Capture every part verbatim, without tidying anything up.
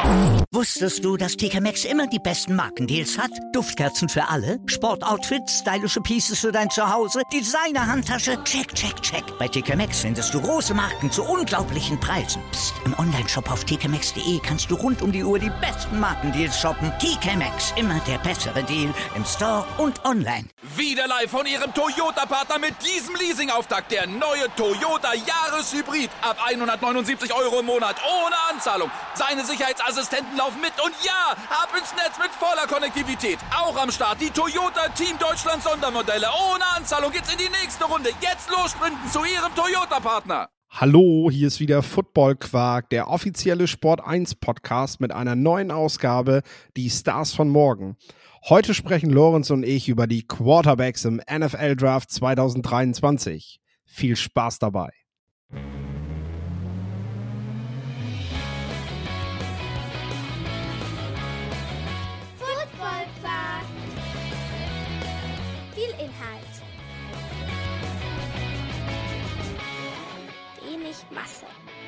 Wusstest du, dass T K Maxx immer die besten Markendeals hat? Duftkerzen für alle, Sportoutfits, stylische Pieces für dein Zuhause, Designer-Handtasche, check, check, check. Bei T K Maxx findest du große Marken zu unglaublichen Preisen. Psst. Im Onlineshop auf t k maxx punkt d e kannst du rund um die Uhr die besten Markendeals shoppen. T K Maxx, immer der bessere Deal im Store und online. Wieder live von Ihrem Toyota-Partner mit diesem Leasing-Auftakt. Der neue Toyota Jahreshybrid. Ab hundertneunundsiebzig Euro im Monat. Ohne Anzahlung. Seine Sicherheitsassistenten laufen mit. Und ja, ab ins Netz mit voller Konnektivität. Auch am Start die Toyota Team Deutschland Sondermodelle. Ohne Anzahlung geht's in die nächste Runde. Jetzt los sprinten zu Ihrem Toyota-Partner. Hallo, hier ist wieder Football Quark, der offizielle Sport eins Podcast mit einer neuen Ausgabe, die Stars von morgen. Heute sprechen Lorenz und ich über die Quarterbacks im N F L Draft zwanzig dreiundzwanzig. Viel Spaß dabei. Football Quark. Viel Inhalt. Wenig Masse.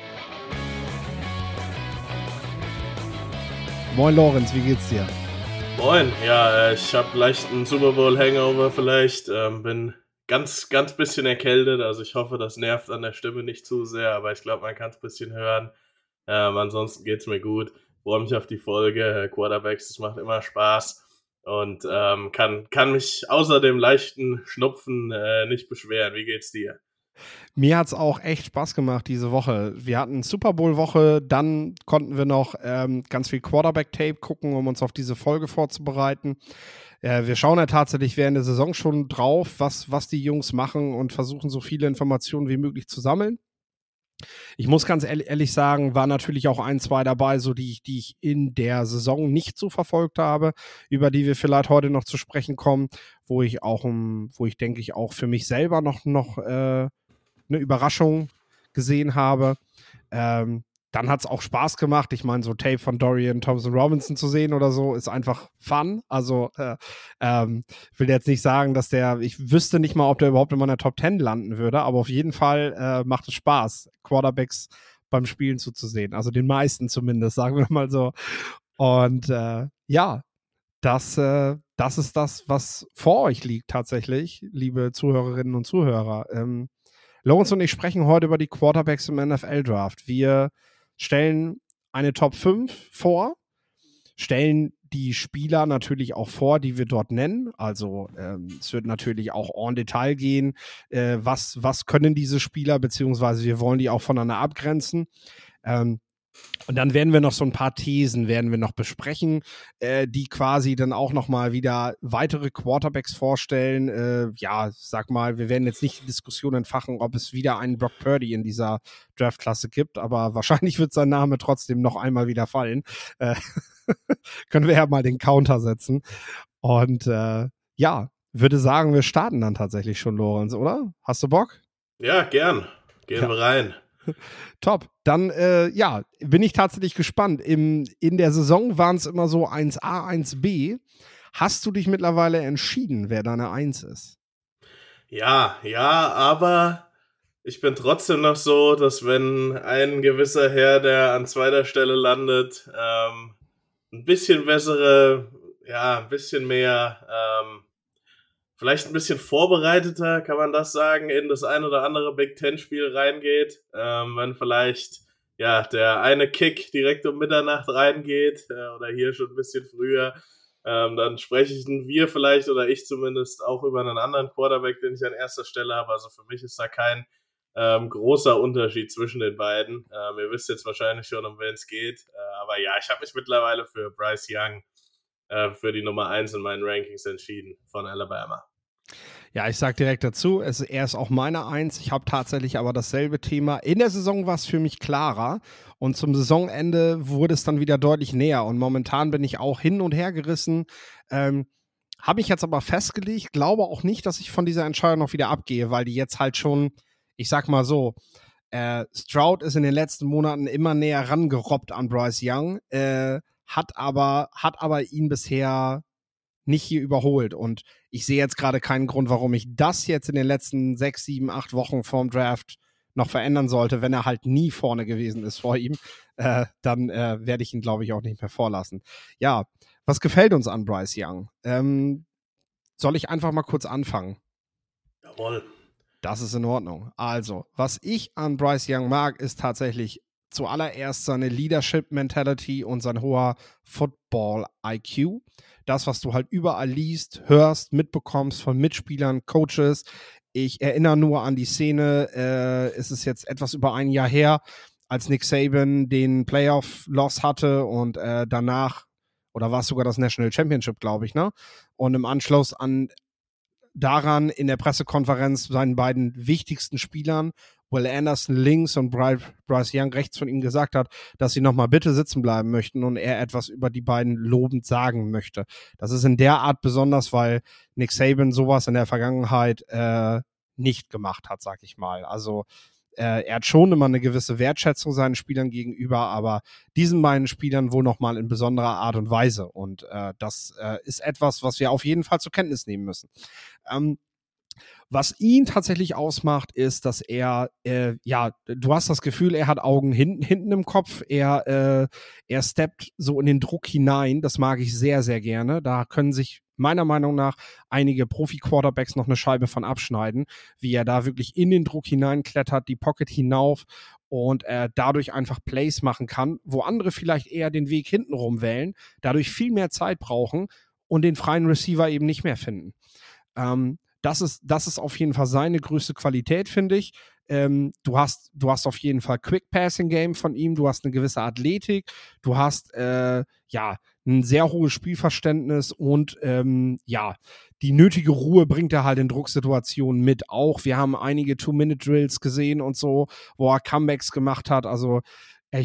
Moin Lorenz, wie geht's dir? Moin, ja, ich habe leichten Super Bowl Hangover vielleicht, ähm, bin ganz, ganz bisschen erkältet, also ich hoffe, das nervt an der Stimme nicht zu sehr, aber ich glaube, man kann es ein bisschen hören. Ähm, ansonsten geht's mir gut, freue mich auf die Folge, Quarterbacks, das macht immer Spaß und ähm, kann, kann mich außer dem leichten Schnupfen äh, nicht beschweren. Wie geht's dir? Mir hat's auch echt Spaß gemacht diese Woche. Wir hatten Super Bowl-Woche, dann konnten wir noch ähm, ganz viel Quarterback-Tape gucken, um uns auf diese Folge vorzubereiten. Äh, wir schauen ja tatsächlich während der Saison schon drauf, was, was die Jungs machen und versuchen so viele Informationen wie möglich zu sammeln. Ich muss ganz ehrlich sagen, war natürlich auch ein, zwei dabei, so die, die ich in der Saison nicht so verfolgt habe, über die wir vielleicht heute noch zu sprechen kommen, wo ich auch, um, wo ich denke ich auch für mich selber noch, noch äh, eine Überraschung gesehen habe. Ähm, dann hat es auch Spaß gemacht. Ich meine, so Tape von Dorian Thompson-Robinson zu sehen oder so ist einfach fun. Also äh, ähm, will jetzt nicht sagen, dass der, ich wüsste nicht mal, ob der überhaupt in meiner Top Ten landen würde, aber auf jeden Fall äh, macht es Spaß, Quarterbacks beim Spielen zuzusehen. Also den meisten zumindest, sagen wir mal so. Und äh, ja, das, äh, das ist das, was vor euch liegt tatsächlich, liebe Zuhörerinnen und Zuhörer. Ähm, Lorenz und ich sprechen heute über die Quarterbacks im N F L Draft. Wir stellen eine Top fünf vor, stellen die Spieler natürlich auch vor, die wir dort nennen. Also ähm, es wird natürlich auch en Detail gehen, äh, was, was können diese Spieler, beziehungsweise wir wollen die auch voneinander abgrenzen. Ähm, Und dann werden wir noch so ein paar Thesen werden wir noch besprechen, äh, die quasi dann auch nochmal wieder weitere Quarterbacks vorstellen. Äh, ja, sag mal, wir werden jetzt nicht die Diskussion entfachen, ob es wieder einen Brock Purdy in dieser Draftklasse gibt, aber wahrscheinlich wird sein Name trotzdem noch einmal wieder fallen. Äh, können wir ja mal den Counter setzen. Und äh, ja, würde sagen, wir starten dann tatsächlich schon, Lorenz, oder? Hast du Bock? Ja, gern. Gehen Ja. wir rein. Top. Dann, äh, ja, bin ich tatsächlich gespannt. Im, in der Saison waren es immer so eins A, eins B. Hast du dich mittlerweile entschieden, wer deine eins ist? Ja, ja, aber ich bin trotzdem noch so, dass wenn ein gewisser Herr, der an zweiter Stelle landet, ähm, ein bisschen bessere, ja, ein bisschen mehr, ähm, vielleicht ein bisschen vorbereiteter, kann man das sagen, in das ein oder andere Big Ten-Spiel reingeht. Ähm, wenn vielleicht ja der eine Kick direkt um Mitternacht reingeht äh, oder hier schon ein bisschen früher, ähm, dann sprechen wir vielleicht oder ich zumindest auch über einen anderen Quarterback, den ich an erster Stelle habe. Also für mich ist da kein ähm, großer Unterschied zwischen den beiden. Ähm, ihr wisst jetzt wahrscheinlich schon, um wen es geht. Äh, aber ja, ich habe mich mittlerweile für Bryce Young äh, für die Nummer eins in meinen Rankings entschieden von Alabama. Ja, ich sag direkt dazu, es, er ist auch meine Eins. Ich habe tatsächlich aber dasselbe Thema. In der Saison war es für mich klarer und zum Saisonende wurde es dann wieder deutlich näher und momentan bin ich auch hin und her gerissen. Ähm, habe ich jetzt aber festgelegt, glaube auch nicht, dass ich von dieser Entscheidung noch wieder abgehe, weil die jetzt halt schon, ich sag mal so, äh, Stroud ist in den letzten Monaten immer näher rangerobbt an Bryce Young, äh, hat aber, hat aber ihn bisher nicht hier überholt. Und ich sehe jetzt gerade keinen Grund, warum ich das jetzt in den letzten sechs, sieben, acht Wochen vorm Draft noch verändern sollte, wenn er halt nie vorne gewesen ist vor ihm, äh, dann äh, werde ich ihn, glaube ich, auch nicht mehr vorlassen. Ja, was gefällt uns an Bryce Young? Ähm, soll ich einfach mal kurz anfangen? Jawohl. Das ist in Ordnung. Also, was ich an Bryce Young mag, ist tatsächlich zuallererst seine Leadership-Mentality und sein hoher Football-I Q. Das, was du halt überall liest, hörst, mitbekommst von Mitspielern, Coaches. Ich erinnere nur an die Szene, äh, es ist jetzt etwas über ein Jahr her, als Nick Saban den Playoff-Loss hatte und äh, danach, oder war es sogar das National Championship, glaube ich, ne? Und im Anschluss an daran in der Pressekonferenz seinen beiden wichtigsten Spielern, Will Anderson links und Bryce Young rechts, von ihm gesagt hat, dass sie nochmal bitte sitzen bleiben möchten und er etwas über die beiden lobend sagen möchte. Das ist in der Art besonders, weil Nick Saban sowas in der Vergangenheit äh, nicht gemacht hat, sag ich mal. Also äh, er hat schon immer eine gewisse Wertschätzung seinen Spielern gegenüber, aber diesen beiden Spielern wohl nochmal in besonderer Art und Weise. Und äh, das äh, ist etwas, was wir auf jeden Fall zur Kenntnis nehmen müssen. Ähm, Was ihn tatsächlich ausmacht, ist, dass er, äh, ja, du hast das Gefühl, er hat Augen hinten, hinten im Kopf. Er, äh, er steppt so in den Druck hinein. Das mag ich sehr, sehr gerne. Da können sich meiner Meinung nach einige Profi-Quarterbacks noch eine Scheibe von abschneiden, wie er da wirklich in den Druck hineinklettert, die Pocket hinauf und äh, dadurch einfach Plays machen kann, wo andere vielleicht eher den Weg hintenrum wählen, dadurch viel mehr Zeit brauchen und den freien Receiver eben nicht mehr finden. Ähm, Das ist, das ist auf jeden Fall seine größte Qualität, finde ich. Ähm, du hast, du hast auf jeden Fall Quick-Passing-Game von ihm, du hast eine gewisse Athletik, du hast äh, ja ein sehr hohes Spielverständnis und ähm, ja, die nötige Ruhe bringt er halt in Drucksituationen mit auch. Wir haben einige Two-Minute-Drills gesehen und so, wo er Comebacks gemacht hat. Also ich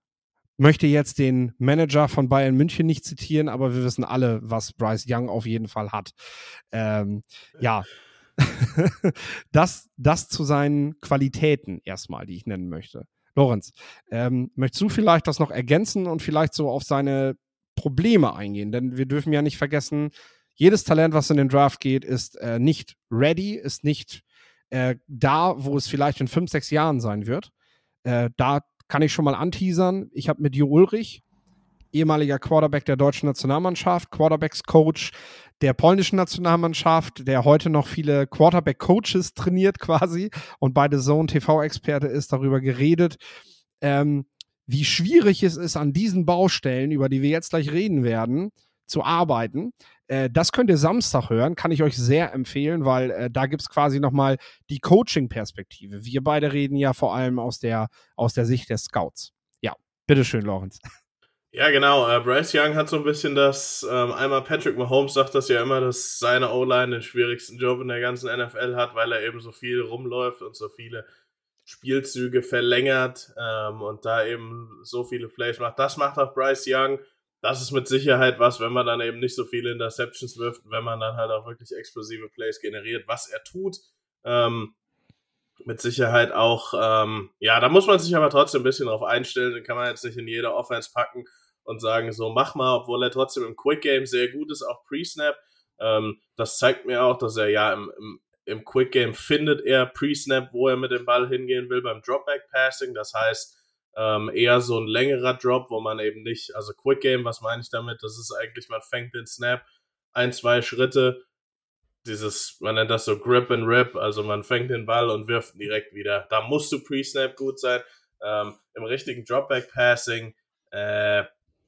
möchte jetzt den Manager von Bayern München nicht zitieren, aber wir wissen alle, was Bryce Young auf jeden Fall hat. Ähm, ja, das, das zu seinen Qualitäten erstmal, die ich nennen möchte. Lorenz, ähm, möchtest du vielleicht das noch ergänzen und vielleicht so auf seine Probleme eingehen? Denn wir dürfen ja nicht vergessen, jedes Talent, was in den Draft geht, ist äh, nicht ready, ist nicht äh, da, wo es vielleicht in fünf, sechs Jahren sein wird. Äh, da kann ich schon mal anteasern. Ich habe mit Jo Ulrich, ehemaliger Quarterback der deutschen Nationalmannschaft, Quarterbacks-Coach der polnischen Nationalmannschaft, der heute noch viele Quarterback-Coaches trainiert quasi und bei The Zone T V-Experte ist, darüber geredet, ähm, wie schwierig es ist, an diesen Baustellen, über die wir jetzt gleich reden werden, zu arbeiten. Äh, das könnt ihr Samstag hören, kann ich euch sehr empfehlen, weil äh, da gibt es quasi nochmal die Coaching-Perspektive. Wir beide reden ja vor allem aus der, aus der Sicht der Scouts. Ja, bitteschön, Lorenz. Ja, genau. Äh, Bryce Young hat so ein bisschen das, ähm, einmal Patrick Mahomes sagt das ja immer, dass seine O-Line den schwierigsten Job in der ganzen N F L hat, weil er eben so viel rumläuft und so viele Spielzüge verlängert ähm, und da eben so viele Plays macht. Das macht auch Bryce Young. Das ist mit Sicherheit was, wenn man dann eben nicht so viele Interceptions wirft, wenn man dann halt auch wirklich explosive Plays generiert, was er tut. Ähm, mit Sicherheit auch, ähm, ja, da muss man sich aber trotzdem ein bisschen drauf einstellen, den kann man jetzt nicht in jeder Offense packen und sagen, so mach mal, obwohl er trotzdem im Quick Game sehr gut ist, auch Pre-Snap. Ähm, das zeigt mir auch, dass er ja im, im, im Quick Game findet er Pre-Snap, wo er mit dem Ball hingehen will beim Dropback-Passing, das heißt ähm, eher so ein längerer Drop, wo man eben nicht, also Quick Game, was meine ich damit, das ist eigentlich, man fängt den Snap ein, zwei Schritte, dieses, man nennt das so Grip and Rip, also man fängt den Ball und wirft ihn direkt wieder. Da musst du Pre-Snap gut sein. Ähm, im richtigen Dropback-Passing, äh,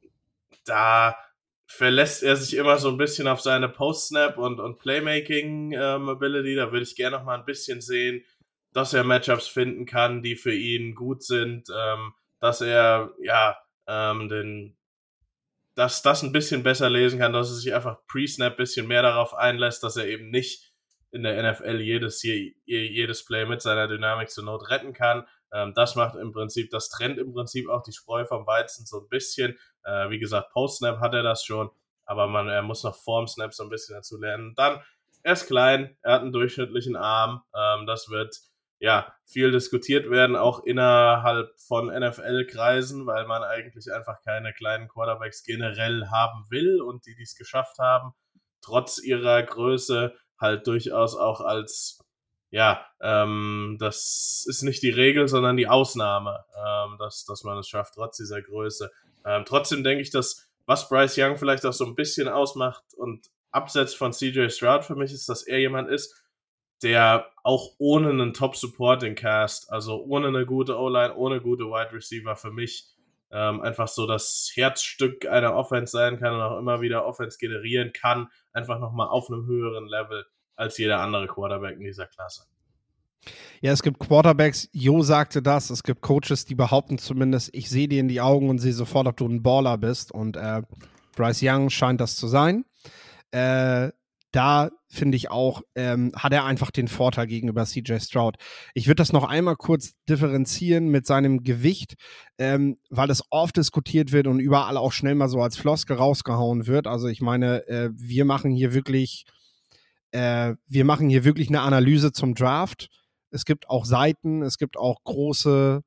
da verlässt er sich immer so ein bisschen auf seine Post-Snap und, und Playmaking-Ability. Ähm, da würde ich gerne noch mal ein bisschen sehen, dass er Matchups finden kann, die für ihn gut sind, ähm, dass er, ja, ähm, den dass das ein bisschen besser lesen kann, dass er sich einfach Pre-Snap ein bisschen mehr darauf einlässt, dass er eben nicht in der N F L jedes, jedes Play mit seiner Dynamik zur Not retten kann. Ähm, das macht im Prinzip, das trennt im Prinzip auch die Spreu vom Weizen so ein bisschen. Äh, wie gesagt, Post-Snap hat er das schon, aber man, er muss noch vorm Snap so ein bisschen dazu lernen. Dann, er ist klein, er hat einen durchschnittlichen Arm, ähm, das wird ja viel diskutiert werden, auch innerhalb von N F L-Kreisen, weil man eigentlich einfach keine kleinen Quarterbacks generell haben will und die, die es geschafft haben, trotz ihrer Größe halt durchaus auch als ja, ähm, das ist nicht die Regel, sondern die Ausnahme, ähm, dass, dass man es schafft, trotz dieser Größe. Ähm, trotzdem denke ich, dass was Bryce Young vielleicht auch so ein bisschen ausmacht und abseits von C J Stroud für mich ist, dass er jemand ist, der auch ohne einen Top-Supporting-Cast, also ohne eine gute O-Line, ohne gute Wide Receiver für mich ähm, einfach so das Herzstück einer Offense sein kann und auch immer wieder Offense generieren kann, einfach nochmal auf einem höheren Level als jeder andere Quarterback in dieser Klasse. Ja, es gibt Quarterbacks, Jo sagte das, es gibt Coaches, die behaupten zumindest, ich sehe dir in die Augen und sehe sofort, ob du ein Baller bist und äh, Bryce Young scheint das zu sein. Äh, da finde ich auch, ähm, hat er einfach den Vorteil gegenüber C J Stroud. Ich würde das noch einmal kurz differenzieren mit seinem Gewicht, ähm, weil es oft diskutiert wird und überall auch schnell mal so als Floskel rausgehauen wird. Also ich meine, äh, wir machen hier wirklich, äh, wir machen hier wirklich eine Analyse zum Draft. Es gibt auch Seiten, es gibt auch große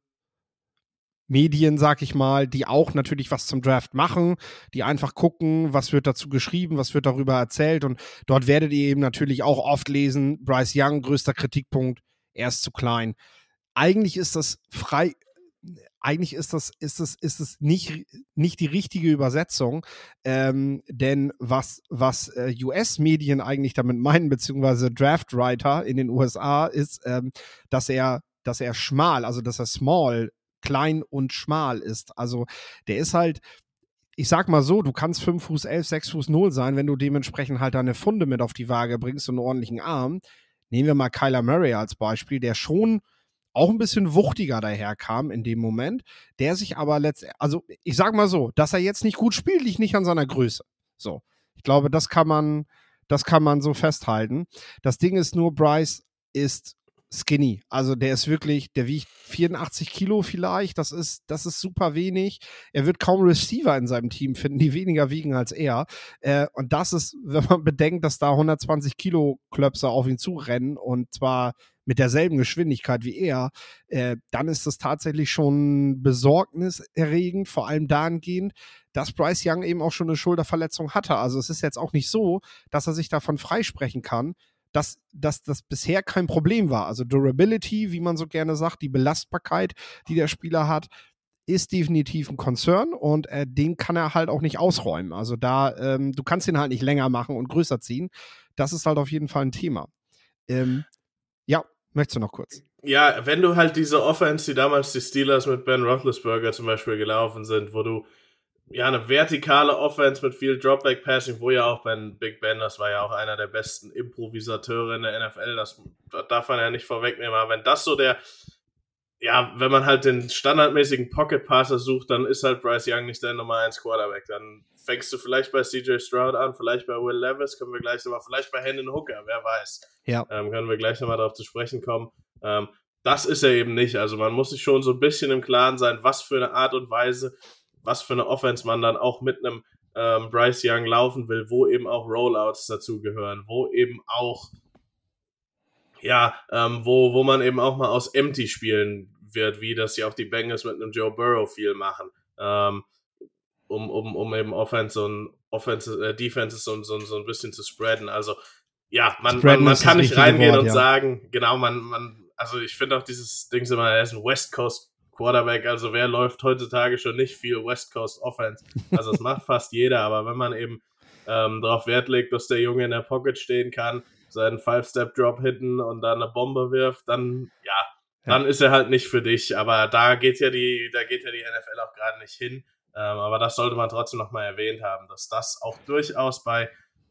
Medien, sag ich mal, die auch natürlich was zum Draft machen, die einfach gucken, was wird dazu geschrieben, was wird darüber erzählt und dort werdet ihr eben natürlich auch oft lesen, Bryce Young, größter Kritikpunkt, er ist zu klein. Eigentlich ist das frei, eigentlich ist das, ist das, ist das nicht, nicht die richtige Übersetzung, ähm, denn was, was äh, U S-Medien eigentlich damit meinen, beziehungsweise Draftwriter in den U S A, ist, ähm, dass er, dass er schmal, also dass er small klein und schmal ist. Also der ist halt, ich sag mal so, du kannst fünf Fuß elf, sechs Fuß null sein, wenn du dementsprechend halt deine Funde mit auf die Waage bringst und einen ordentlichen Arm. Nehmen wir mal Kyler Murray als Beispiel, der schon auch ein bisschen wuchtiger daherkam in dem Moment, der sich aber letztendlich, also ich sag mal so, dass er jetzt nicht gut spielt, liegt nicht an seiner Größe. So, ich glaube, das kann man, das kann man so festhalten. Das Ding ist nur, Bryce ist skinny. Also der ist wirklich, der wiegt vierundachtzig Kilo vielleicht, das ist, das ist super wenig. Er wird kaum Receiver in seinem Team finden, die weniger wiegen als er. Äh, und das ist, wenn man bedenkt, dass da hundertzwanzig Kilo Klöpse auf ihn zurennen und zwar mit derselben Geschwindigkeit wie er, äh, dann ist das tatsächlich schon besorgniserregend, vor allem dahingehend, dass Bryce Young eben auch schon eine Schulterverletzung hatte. Also es ist jetzt auch nicht so, dass er sich davon freisprechen kann, dass, dass das bisher kein Problem war. Also Durability, wie man so gerne sagt, die Belastbarkeit, die der Spieler hat, ist definitiv ein Concern und äh, den kann er halt auch nicht ausräumen. Also da, ähm, du kannst ihn halt nicht länger machen und größer ziehen. Das ist halt auf jeden Fall ein Thema. Ähm, ja, möchtest du noch kurz? Ja, wenn du halt diese Offense, die damals die Steelers mit Ben Roethlisberger zum Beispiel gelaufen sind, wo du ja eine vertikale Offense mit viel Dropback-Passing, wo ja auch Ben Big Ben, das war ja auch einer der besten Improvisateure in der N F L, das, das darf man ja nicht vorwegnehmen, aber wenn das so der, ja, wenn man halt den standardmäßigen Pocket-Passer sucht, dann ist halt Bryce Young nicht der Nummer eins Quarterback, dann fängst du vielleicht bei C J Stroud an, vielleicht bei Will Levis, können wir gleich nochmal, vielleicht bei Hendon Hooker, wer weiß. Ja. Ähm, können wir gleich nochmal darauf zu sprechen kommen. Ähm, das ist er eben nicht, also man muss sich schon so ein bisschen im Klaren sein, was für eine Art und Weise, was für eine Offense man dann auch mit einem ähm, Bryce Young laufen will, wo eben auch Rollouts dazugehören, wo eben auch, ja, ähm, wo, wo man eben auch mal aus Empty spielen wird, wie das ja auch die Bengals mit einem Joe Burrow viel machen, ähm, um, um, um eben Offense und Offense, äh, Defenses so, so, so ein bisschen zu spreaden. Also, ja, man, man, man kann nicht reingehen Wort, und ja. sagen, genau, man, man, also ich finde auch dieses Ding immer, er ist ein West Coast Quarterback, also wer läuft heutzutage schon nicht viel West Coast Offense? Also das macht fast jeder, aber wenn man eben ähm, darauf Wert legt, dass der Junge in der Pocket stehen kann, seinen Five-Step-Drop hitten und dann eine Bombe wirft, dann, ja, dann ja. ist er halt nicht für dich, aber da geht ja die, da geht ja die N F L auch gerade nicht hin, ähm, aber das sollte man trotzdem nochmal erwähnt haben, dass das auch durchaus bei,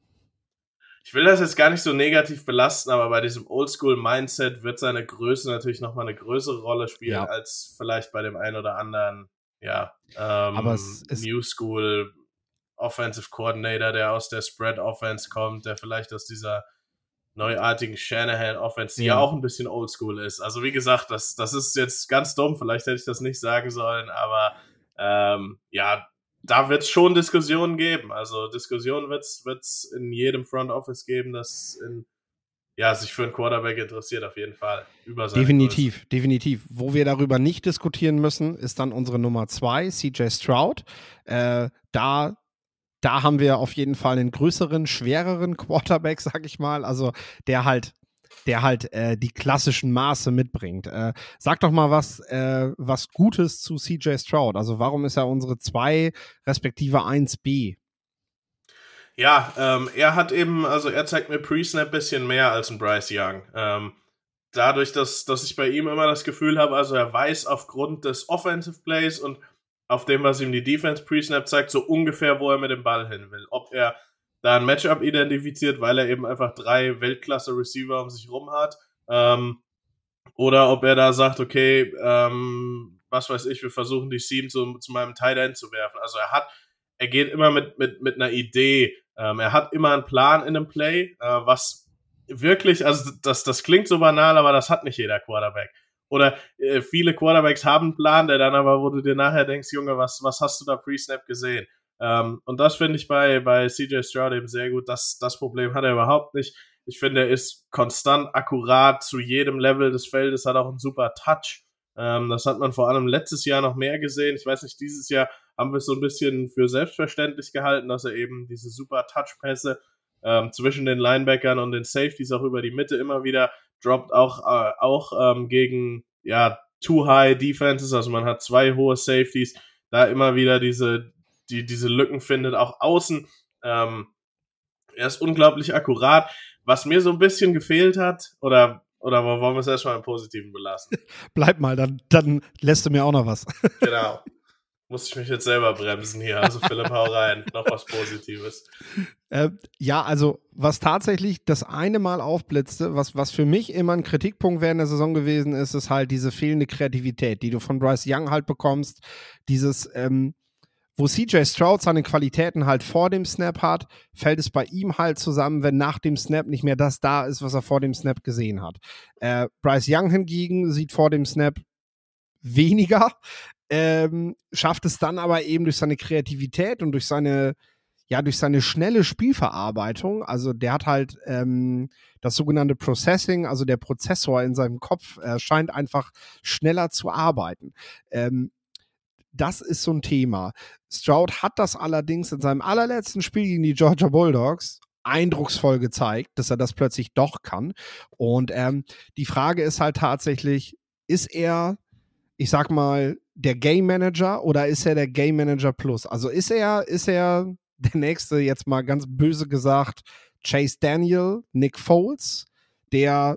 ich will das jetzt gar nicht so negativ belasten, aber bei diesem Oldschool-Mindset wird seine Größe natürlich nochmal eine größere Rolle spielen, ja. als vielleicht bei dem einen oder anderen, ja, ähm, aber es ist New School Offensive Coordinator, der aus der Spread Offense kommt, der vielleicht aus dieser neuartigen Shanahan Offense, die ja, ja auch ein bisschen Oldschool ist. Also wie gesagt, das, das ist jetzt ganz dumm, vielleicht hätte ich das nicht sagen sollen, aber ähm, ja, da wird es schon Diskussionen geben. Also Diskussionen wird es in jedem Front Office geben, das in, ja, sich für einen Quarterback interessiert, auf jeden Fall. Über seine definitiv, Größe. definitiv. Wo wir darüber nicht diskutieren müssen, ist dann unsere Nummer zwei, C J Stroud. Äh, da, da haben wir auf jeden Fall einen größeren, schwereren Quarterback, sag ich mal. Also der halt der halt äh, die klassischen Maße mitbringt. Äh, sag doch mal was, äh, was Gutes zu C J Stroud. Also warum ist er unsere zwei respektive eins B? Ja, ähm, er hat eben, also er zeigt mir Pre-Snap ein bisschen mehr als ein Bryce Young. Ähm, dadurch, dass, dass ich bei ihm immer das Gefühl habe, also er weiß aufgrund des Offensive Plays und auf dem, was ihm die Defense Pre-Snap zeigt, so ungefähr, wo er mit dem Ball hin will. Ob er da ein Matchup identifiziert, weil er eben einfach drei Weltklasse-Receiver um sich rum hat, ähm, oder ob er da sagt, okay, ähm, was weiß ich, wir versuchen die Seam zu, zu meinem Tight End zu werfen. Also er hat, er geht immer mit, mit, mit einer Idee, ähm, er hat immer einen Plan in einem Play, äh, was wirklich, also das, das klingt so banal, aber das hat nicht jeder Quarterback. Oder äh, viele Quarterbacks haben einen Plan, der dann aber, wo du dir nachher denkst, Junge, was, was hast du da Pre-Snap gesehen? Ähm, und das finde ich bei, bei C J Stroud eben sehr gut. Das, das Problem hat er überhaupt nicht. Ich finde, er ist konstant akkurat zu jedem Level des Feldes, hat auch einen super Touch. Ähm, das hat man vor allem letztes Jahr noch mehr gesehen. Ich weiß nicht, dieses Jahr haben wir es so ein bisschen für selbstverständlich gehalten, dass er eben diese super Touch-Pässe ähm, zwischen den Linebackern und den Safeties auch über die Mitte immer wieder droppt, auch, äh, auch ähm, gegen ja Too High Defenses, also man hat zwei hohe Safeties, da immer wieder diese, die, diese Lücken findet, auch außen. Ähm, er ist unglaublich akkurat. Was mir so ein bisschen gefehlt hat, oder, oder wollen wir es erstmal im Positiven belassen? Bleib mal, dann, dann lässt du mir auch noch was. Genau. Muss ich mich jetzt selber bremsen hier. Also Philipp, hau rein. Noch was Positives. Äh, ja, also was tatsächlich das eine Mal aufblitzte, was, was für mich immer ein Kritikpunkt während der Saison gewesen ist, ist halt diese fehlende Kreativität, die du von Bryce Young halt bekommst. Dieses, ähm, wo C J Stroud seine Qualitäten halt vor dem Snap hat, fällt es bei ihm halt zusammen, wenn nach dem Snap nicht mehr das da ist, was er vor dem Snap gesehen hat. Äh, Bryce Young hingegen sieht vor dem Snap weniger, ähm, schafft es dann aber eben durch seine Kreativität und durch seine, ja, durch seine schnelle Spielverarbeitung. Also der hat halt ähm, das sogenannte Processing, also der Prozessor in seinem Kopf äh, scheint einfach schneller zu arbeiten. Ähm, Das ist so ein Thema. Stroud hat das allerdings in seinem allerletzten Spiel gegen die Georgia Bulldogs eindrucksvoll gezeigt, dass er das plötzlich doch kann. Und ähm, die Frage ist halt tatsächlich, ist er, ich sag mal, der Game Manager oder ist er der Game Manager Plus? Also ist er, ist er der nächste, jetzt mal ganz böse gesagt, Chase Daniel, Nick Foles, der,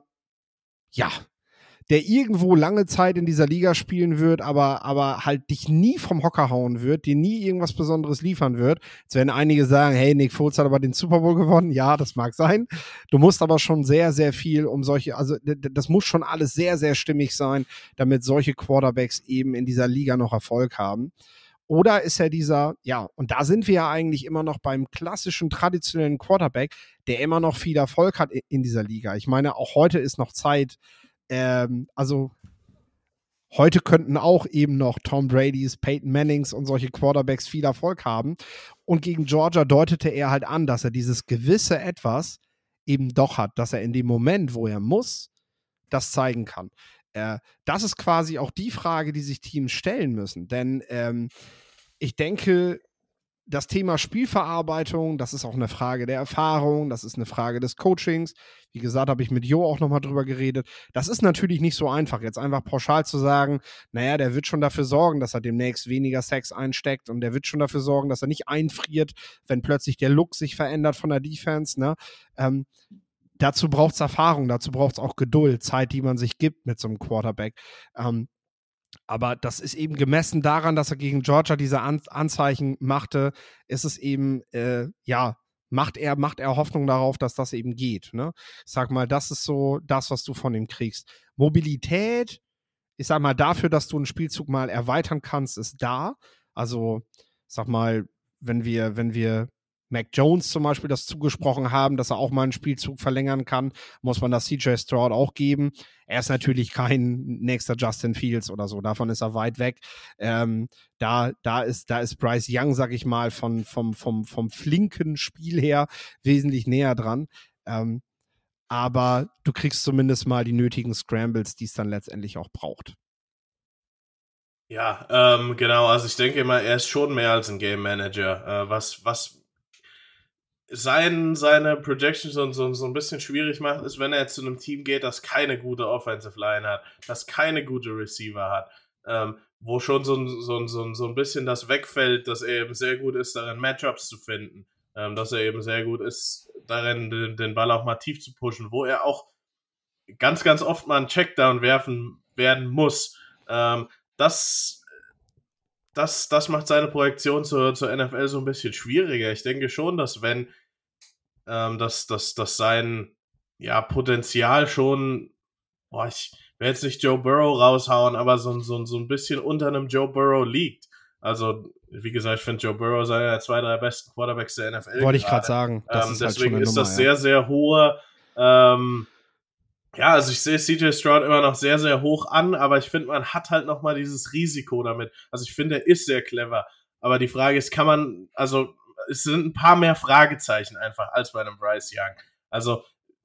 ja, der irgendwo lange Zeit in dieser Liga spielen wird, aber, aber halt dich nie vom Hocker hauen wird, dir nie irgendwas Besonderes liefern wird. Jetzt werden einige sagen, hey, Nick Foles hat aber den Super Bowl gewonnen. Ja, das mag sein. Du musst aber schon sehr, sehr viel um solche, also das muss schon alles sehr, sehr stimmig sein, damit solche Quarterbacks eben in dieser Liga noch Erfolg haben. Oder ist er dieser, ja, und da sind wir ja eigentlich immer noch beim klassischen, traditionellen Quarterback, der immer noch viel Erfolg hat in dieser Liga. Ich meine, auch heute ist noch Zeit. Ähm, also heute könnten auch eben noch Tom Brady's, Peyton Mannings und solche Quarterbacks viel Erfolg haben. Und gegen Georgia deutete er halt an, dass er dieses gewisse Etwas eben doch hat, dass er in dem Moment, wo er muss, das zeigen kann. Äh, das ist quasi auch die Frage, die sich Teams stellen müssen. Denn ähm, ich denke, das Thema Spielverarbeitung, das ist auch eine Frage der Erfahrung, das ist eine Frage des Coachings. Wie gesagt, habe ich mit Jo auch nochmal drüber geredet. Das ist natürlich nicht so einfach, jetzt einfach pauschal zu sagen, naja, der wird schon dafür sorgen, dass er demnächst weniger Sex einsteckt und der wird schon dafür sorgen, dass er nicht einfriert, wenn plötzlich der Look sich verändert von der Defense. Ne? Ähm, dazu braucht es Erfahrung, dazu braucht es auch Geduld, Zeit, die man sich gibt mit so einem Quarterback. Ähm, Aber das ist eben gemessen daran, dass er gegen Georgia diese An- Anzeichen machte, ist es eben, äh, ja, macht er, macht er Hoffnung darauf, dass das eben geht. Ne? Ich sag mal, das ist so das, was du von ihm kriegst. Mobilität, ich sag mal, dafür, dass du einen Spielzug mal erweitern kannst, ist da. Also, sag mal, wenn wir, wenn wir Mac Jones zum Beispiel das zugesprochen haben, dass er auch mal einen Spielzug verlängern kann, muss man das C J Stroud auch geben. Er ist natürlich kein nächster Justin Fields oder so, davon ist er weit weg. Ähm, da, da, ist, da ist Bryce Young, sag ich mal, von, vom, vom, vom flinken Spiel her wesentlich näher dran. Ähm, aber du kriegst zumindest mal die nötigen Scrambles, die es dann letztendlich auch braucht. Ja, ähm, genau, also ich denke immer, er ist schon mehr als ein Game Manager. Äh, was, was sein, seine Projections so, so, so ein bisschen schwierig macht, ist, wenn er jetzt zu einem Team geht, das keine gute Offensive Line hat, das keine gute Receiver hat, ähm, wo schon so, so, so, so ein bisschen das wegfällt, dass er eben sehr gut ist, darin Matchups zu finden, ähm, dass er eben sehr gut ist, darin den, den Ball auch mal tief zu pushen, wo er auch ganz, ganz oft mal einen Checkdown werfen werden muss. Ähm, das, das, das macht seine Projektion zur, zur N F L so ein bisschen schwieriger. Ich denke schon, dass wenn ähm, dass, dass, dass sein ja, Potenzial schon, boah, ich will jetzt nicht Joe Burrow raushauen, aber so, so, so ein bisschen unter einem Joe Burrow liegt. Also, wie gesagt, ich finde Joe Burrow sei ja zwei, drei besten Quarterbacks der N F L. Wollte ich gerade sagen. Das ähm, ist halt deswegen schon eine ist Nummer, das ja. sehr, sehr hohe ähm, ja, also ich sehe C J Stroud immer noch sehr, sehr hoch an, aber ich finde, man hat halt noch mal dieses Risiko damit. Also ich finde, er ist sehr clever. Aber die Frage ist, kann man, also es sind ein paar mehr Fragezeichen einfach als bei einem Bryce Young. Also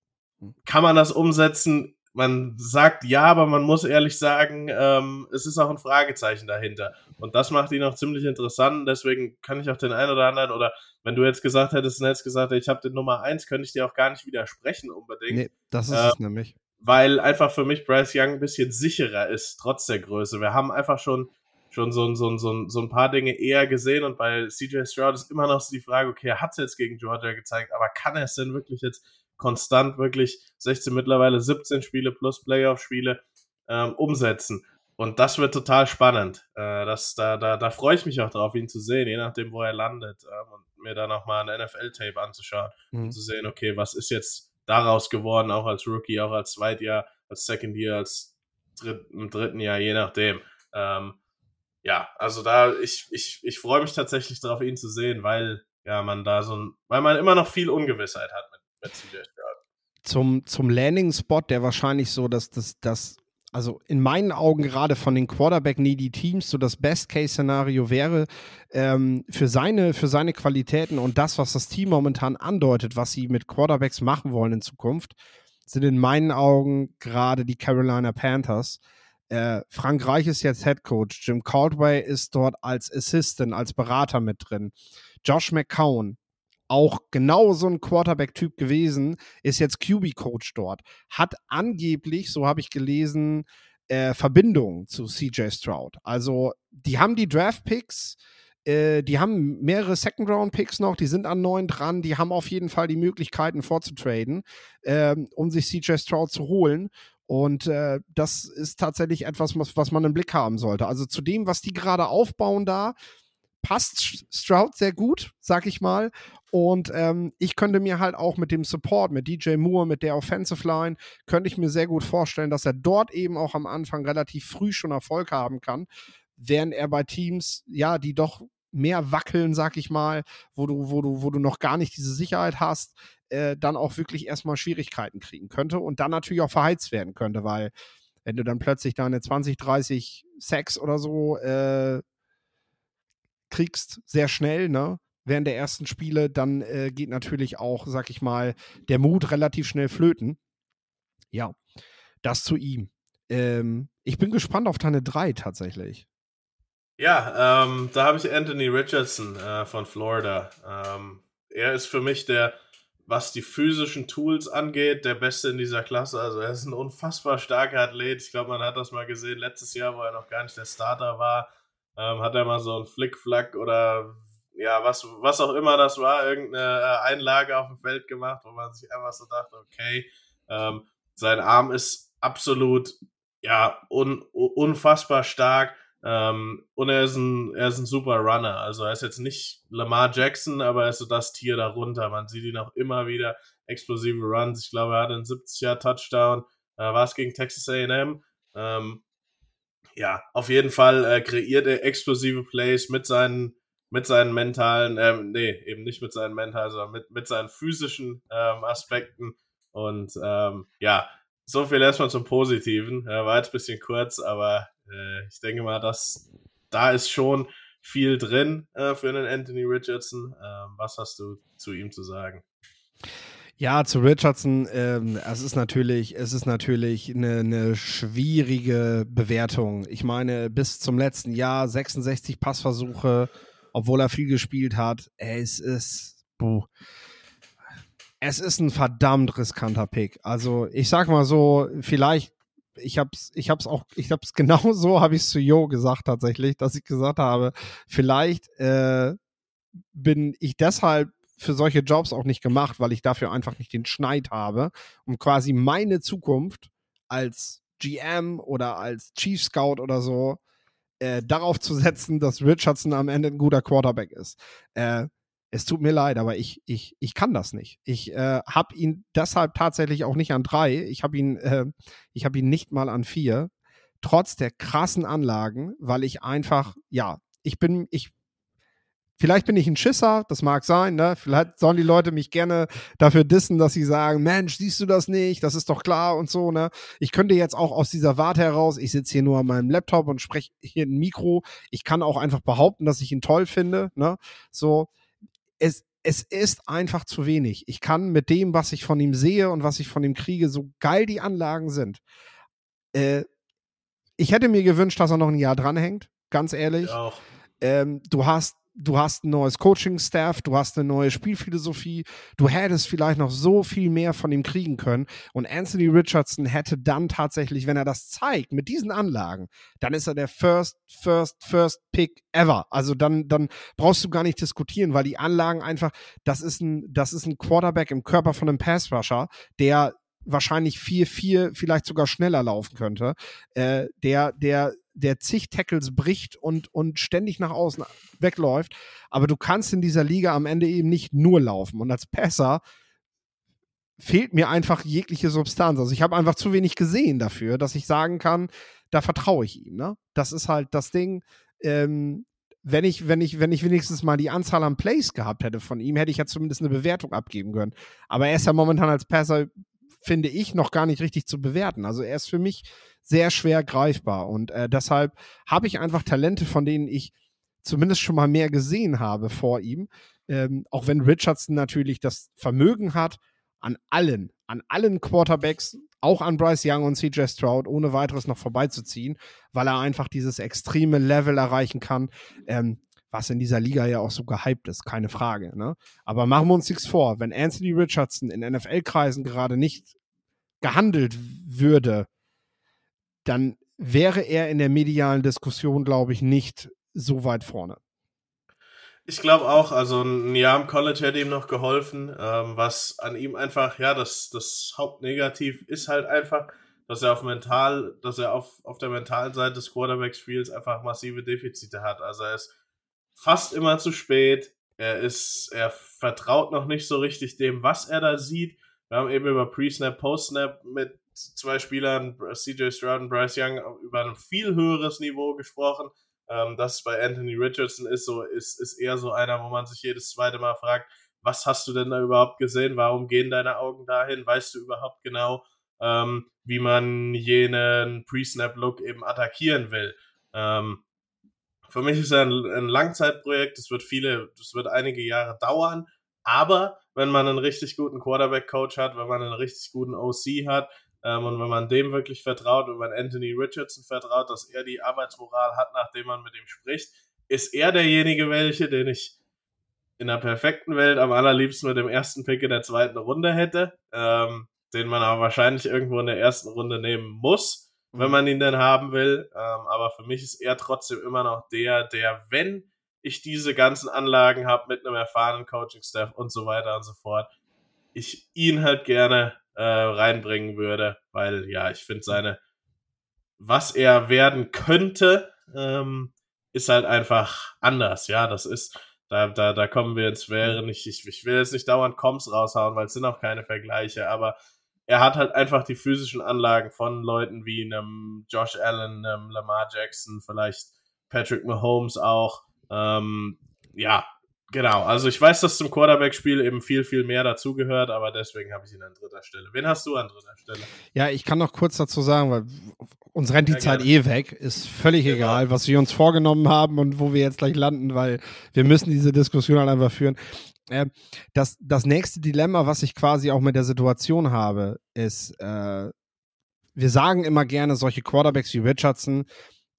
kann man das umsetzen? Man sagt ja, aber man muss ehrlich sagen, ähm, es ist auch ein Fragezeichen dahinter. Und das macht ihn auch ziemlich interessant. Deswegen kann ich auch den einen oder anderen, oder wenn du jetzt gesagt hättest, und hättest gesagt, ich habe den Nummer eins, könnte ich dir auch gar nicht widersprechen unbedingt. Nee, das ist äh, es nämlich. Weil einfach für mich Bryce Young ein bisschen sicherer ist, trotz der Größe. Wir haben einfach schon, schon so, so, so, so ein paar Dinge eher gesehen, und bei C J Stroud ist immer noch so die Frage, okay, er hat es jetzt gegen Georgia gezeigt, aber kann er es denn wirklich jetzt konstant wirklich sechzehn, mittlerweile siebzehn Spiele plus Playoff-Spiele ähm, umsetzen? Und das wird total spannend. Äh, das, da, da, da freue ich mich auch drauf, ihn zu sehen, je nachdem, wo er landet, ähm, und mir dann auch mal ein N F L-Tape anzuschauen, mhm. und zu sehen, okay, was ist jetzt daraus geworden, auch als Rookie, auch als Zweitjahr, als Second Year, als dritt, im dritten Jahr, je nachdem. Ähm, ja, also da, ich, ich, ich freue mich tatsächlich darauf, ihn zu sehen, weil ja man da so ein, weil man immer noch viel Ungewissheit hat mit, mit C J Stroud. Zum, zum Landing-Spot, der wahrscheinlich so, dass das, das, also in meinen Augen gerade von den Quarterback-Needy-Teams so das Best-Case-Szenario wäre, ähm, für seine, für seine Qualitäten und das, was das Team momentan andeutet, was sie mit Quarterbacks machen wollen in Zukunft, sind in meinen Augen gerade die Carolina Panthers. Äh, Frank Reich ist jetzt Head Coach, Jim Caldwell ist dort als Assistant, als Berater mit drin. Josh McCown, auch genau so ein Quarterback-Typ gewesen, ist jetzt Q B-Coach dort. Hat angeblich, so habe ich gelesen, äh, Verbindung zu C J Stroud. Also die haben die Draft-Picks, äh, die haben mehrere Second-Round-Picks noch, die sind an neun dran, die haben auf jeden Fall die Möglichkeiten vorzutraden, äh, um sich C J Stroud zu holen. Und äh, das ist tatsächlich etwas, was, was man im Blick haben sollte. Also zu dem, was die gerade aufbauen da, passt Stroud sehr gut, sag ich mal. Und ähm, ich könnte mir halt auch mit dem Support, mit D J Moore, mit der Offensive Line, könnte ich mir sehr gut vorstellen, dass er dort eben auch am Anfang relativ früh schon Erfolg haben kann, während er bei Teams, ja, die doch mehr wackeln, sag ich mal, wo du, wo du, wo du noch gar nicht diese Sicherheit hast, äh, dann auch wirklich erstmal Schwierigkeiten kriegen könnte und dann natürlich auch verheizt werden könnte, weil wenn du dann plötzlich deine zwanzig, dreißig Sacks oder so äh, kriegst, sehr schnell, ne, während der ersten Spiele, dann äh, geht natürlich auch, sag ich mal, der Mut relativ schnell flöten. Ja, das zu ihm. Ähm, ich bin gespannt auf deine drei tatsächlich. Ja, ähm, da habe ich Anthony Richardson äh, von Florida. Ähm, er ist für mich der, was die physischen Tools angeht, der Beste in dieser Klasse. Also er ist ein unfassbar starker Athlet. Ich glaube, man hat das mal gesehen letztes Jahr, wo er noch gar nicht der Starter war. Ähm, hat er mal so ein Flickflack oder ja, was, was auch immer das war, irgendeine Einlage auf dem Feld gemacht, wo man sich einfach so dachte, okay, ähm, sein Arm ist absolut, ja, un, unfassbar stark, ähm, und er ist, ein, er ist ein super Runner, also er ist jetzt nicht Lamar Jackson, aber er ist so das Tier darunter, man sieht ihn auch immer wieder, explosive Runs, ich glaube, er hatte einen siebzig-Jahr-Touchdown, äh, war es gegen Texas A and M, ähm, ja, auf jeden Fall äh, kreiert er explosive Plays mit seinen mit seinen mentalen, ähm, nee, eben nicht mit seinen mentalen, sondern mit, mit seinen physischen ähm, Aspekten. Und ähm, ja, so viel erstmal zum Positiven. Ja, war jetzt ein bisschen kurz, aber äh, ich denke mal, dass da ist schon viel drin äh, für einen Anthony Richardson. Ähm, was hast du zu ihm zu sagen? Ja, zu Richardson, ähm, es ist natürlich, es ist natürlich eine, eine schwierige Bewertung. Ich meine, bis zum letzten Jahr sechsundsechzig Passversuche, obwohl er viel gespielt hat. Es ist, buh. Es ist ein verdammt riskanter Pick. Also ich sag mal so, vielleicht, ich hab's, ich hab's auch, ich hab's genau so, habe ich es zu Jo gesagt tatsächlich, dass ich gesagt habe, vielleicht äh, bin ich deshalb für solche Jobs auch nicht gemacht, weil ich dafür einfach nicht den Schneid habe, um quasi meine Zukunft als G M oder als Chief Scout oder so äh, darauf zu setzen, dass Richardson am Ende ein guter Quarterback ist. Äh, es tut mir leid, aber ich, ich, ich kann das nicht. Ich äh, habe ihn deshalb tatsächlich auch nicht an drei. Ich habe ihn, äh, ich habe ihn nicht mal an vier. Trotz der krassen Anlagen, weil ich einfach, ja, ich bin, ich Vielleicht bin ich ein Schisser, das mag sein, ne? Vielleicht sollen die Leute mich gerne dafür dissen, dass sie sagen, Mensch, siehst du das nicht? Das ist doch klar und so, ne? Ich könnte jetzt auch aus dieser Warte heraus, ich sitze hier nur an meinem Laptop und spreche hier ein Mikro. Ich kann auch einfach behaupten, dass ich ihn toll finde, ne? So, es, es ist einfach zu wenig. Ich kann mit dem, was ich von ihm sehe und was ich von ihm kriege, so geil die Anlagen sind. Äh, ich hätte mir gewünscht, dass er noch ein Jahr dranhängt, ganz ehrlich. Ich auch. Ähm, du hast Du hast ein neues Coaching-Staff, du hast eine neue Spielphilosophie, du hättest vielleicht noch so viel mehr von ihm kriegen können und Anthony Richardson hätte dann tatsächlich, wenn er das zeigt, mit diesen Anlagen, dann ist er der first, first, first Pick ever. Also dann, dann brauchst du gar nicht diskutieren, weil die Anlagen einfach, das ist ein, das ist ein Quarterback im Körper von einem Pass-Rusher, der wahrscheinlich vier vier vielleicht sogar schneller laufen könnte, äh, der, der der zig Tackles bricht und, und ständig nach außen wegläuft. Aber du kannst in dieser Liga am Ende eben nicht nur laufen. Und als Passer fehlt mir einfach jegliche Substanz. Also ich habe einfach zu wenig gesehen dafür, dass ich sagen kann, da vertraue ich ihm. Ne? Das ist halt das Ding. Ähm, wenn ich, wenn ich, wenn ich wenigstens mal die Anzahl an Plays gehabt hätte von ihm, hätte ich ja zumindest eine Bewertung abgeben können. Aber er ist ja momentan als Passer, finde ich, noch gar nicht richtig zu bewerten. Also er ist für mich sehr schwer greifbar und äh, deshalb habe ich einfach Talente, von denen ich zumindest schon mal mehr gesehen habe vor ihm, ähm, auch wenn Richardson natürlich das Vermögen hat, an allen, an allen Quarterbacks, auch an Bryce Young und C J Stroud, ohne weiteres noch vorbeizuziehen, weil er einfach dieses extreme Level erreichen kann, ähm, was in dieser Liga ja auch so gehypt ist, keine Frage. Ne? Aber machen wir uns nichts vor, wenn Anthony Richardson in N F L-Kreisen gerade nicht gehandelt würde, dann wäre er in der medialen Diskussion, glaube ich, nicht so weit vorne. Ich glaube auch, also ein Jahr im College hätte ihm noch geholfen, ähm, was an ihm einfach, ja, das, das Hauptnegativ ist halt einfach, dass er auf mental, dass er auf, auf der mentalen Seite des Quarterback-Spiels einfach massive Defizite hat. Also er ist fast immer zu spät, er ist, er vertraut noch nicht so richtig dem, was er da sieht. Wir haben eben über Pre-Snap, Post-Snap mit zwei Spielern, C J Stroud und Bryce Young, über ein viel höheres Niveau gesprochen. Ähm, dass es bei Anthony Richardson ist, so ist, ist eher so einer, wo man sich jedes zweite Mal fragt, was hast du denn da überhaupt gesehen? Warum gehen deine Augen dahin? Weißt du überhaupt genau, ähm, wie man jenen Pre-Snap-Look eben attackieren will? Ähm, für mich ist er ein, ein Langzeitprojekt. Das wird viele, das wird einige Jahre dauern. Aber wenn man einen richtig guten Quarterback-Coach hat, wenn man einen richtig guten O C hat, Ähm, und wenn man dem wirklich vertraut und wenn Anthony Richardson vertraut, dass er die Arbeitsmoral hat, nachdem man mit ihm spricht, ist er derjenige welche, den ich in der perfekten Welt am allerliebsten mit dem ersten Pick in der zweiten Runde hätte, ähm, den man aber wahrscheinlich irgendwo in der ersten Runde nehmen muss, mhm. wenn man ihn denn haben will. Ähm, aber für mich ist er trotzdem immer noch der, der, wenn ich diese ganzen Anlagen habe mit einem erfahrenen Coaching-Staff und so weiter und so fort, ich ihn halt gerne Äh, reinbringen würde, weil ja, ich finde seine, was er werden könnte, ähm, ist halt einfach anders, ja, das ist, da, da, da kommen wir ins Wäre nicht, ich, ich will jetzt nicht dauernd Comps raushauen, weil es sind auch keine Vergleiche, aber er hat halt einfach die physischen Anlagen von Leuten wie einem Josh Allen, einem Lamar Jackson, vielleicht Patrick Mahomes auch, ähm, ja, genau, also ich weiß, dass zum Quarterback-Spiel eben viel, viel mehr dazugehört, aber deswegen habe ich ihn an dritter Stelle. Wen hast du an dritter Stelle? Ja, ich kann noch kurz dazu sagen, weil uns rennt die ja, Zeit gerne. eh weg, ist völlig genau. egal, was wir uns vorgenommen haben und wo wir jetzt gleich landen, weil wir müssen diese Diskussion halt einfach führen. Äh, das, das nächste Dilemma, was ich quasi auch mit der Situation habe, ist, äh, wir sagen immer gerne, solche Quarterbacks wie Richardson,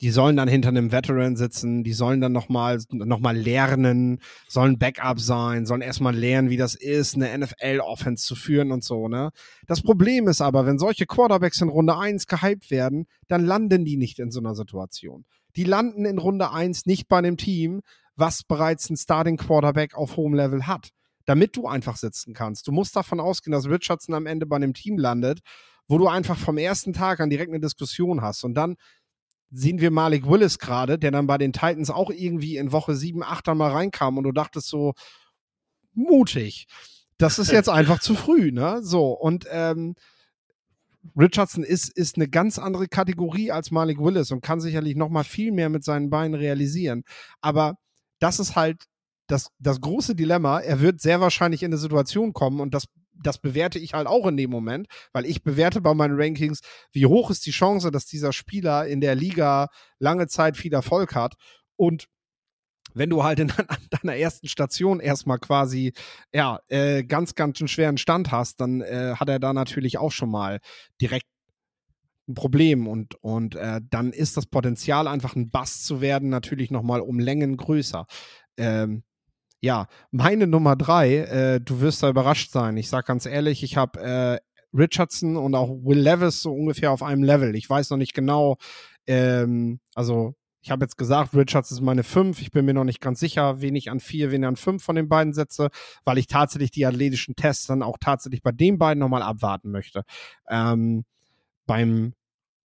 die sollen dann hinter einem Veteran sitzen, die sollen dann nochmal noch mal lernen, sollen Backup sein, sollen erstmal lernen, wie das ist, eine N F L-Offense zu führen und so, ne? Das Problem ist aber, wenn solche Quarterbacks in Runde eins gehypt werden, dann landen die nicht in so einer Situation. Die landen in Runde eins nicht bei einem Team, was bereits einen Starting-Quarterback auf hohem Level hat, damit du einfach sitzen kannst. Du musst davon ausgehen, dass Richardson am Ende bei einem Team landet, wo du einfach vom ersten Tag an direkt eine Diskussion hast. Und dann sehen wir Malik Willis gerade, der dann bei den Titans auch irgendwie in Woche sieben, acht dann mal reinkam und du dachtest so, mutig. Das ist jetzt einfach zu früh, ne? So, und ähm, Richardson ist, ist eine ganz andere Kategorie als Malik Willis und kann sicherlich noch mal viel mehr mit seinen Beinen realisieren. Aber das ist halt das, das große Dilemma. Er wird sehr wahrscheinlich in eine Situation kommen und das Das bewerte ich halt auch in dem Moment, weil ich bewerte bei meinen Rankings, wie hoch ist die Chance, dass dieser Spieler in der Liga lange Zeit viel Erfolg hat. Und wenn du halt in deiner ersten Station erstmal quasi, ja, äh, ganz, ganz einen schweren Stand hast, dann äh, hat er da natürlich auch schon mal direkt ein Problem und, und äh, dann ist das Potenzial, einfach ein Bust zu werden, natürlich nochmal um Längen größer. Ähm, Ja, meine Nummer drei, äh, du wirst da überrascht sein. Ich sag ganz ehrlich, ich habe äh, Richardson und auch Will Levis so ungefähr auf einem Level. Ich weiß noch nicht genau, ähm, also ich habe jetzt gesagt, Richardson ist meine fünf. Ich bin mir noch nicht ganz sicher, wen ich an vier, wen ich an fünf von den beiden setze, weil ich tatsächlich die athletischen Tests dann auch tatsächlich bei den beiden nochmal abwarten möchte. Ähm, beim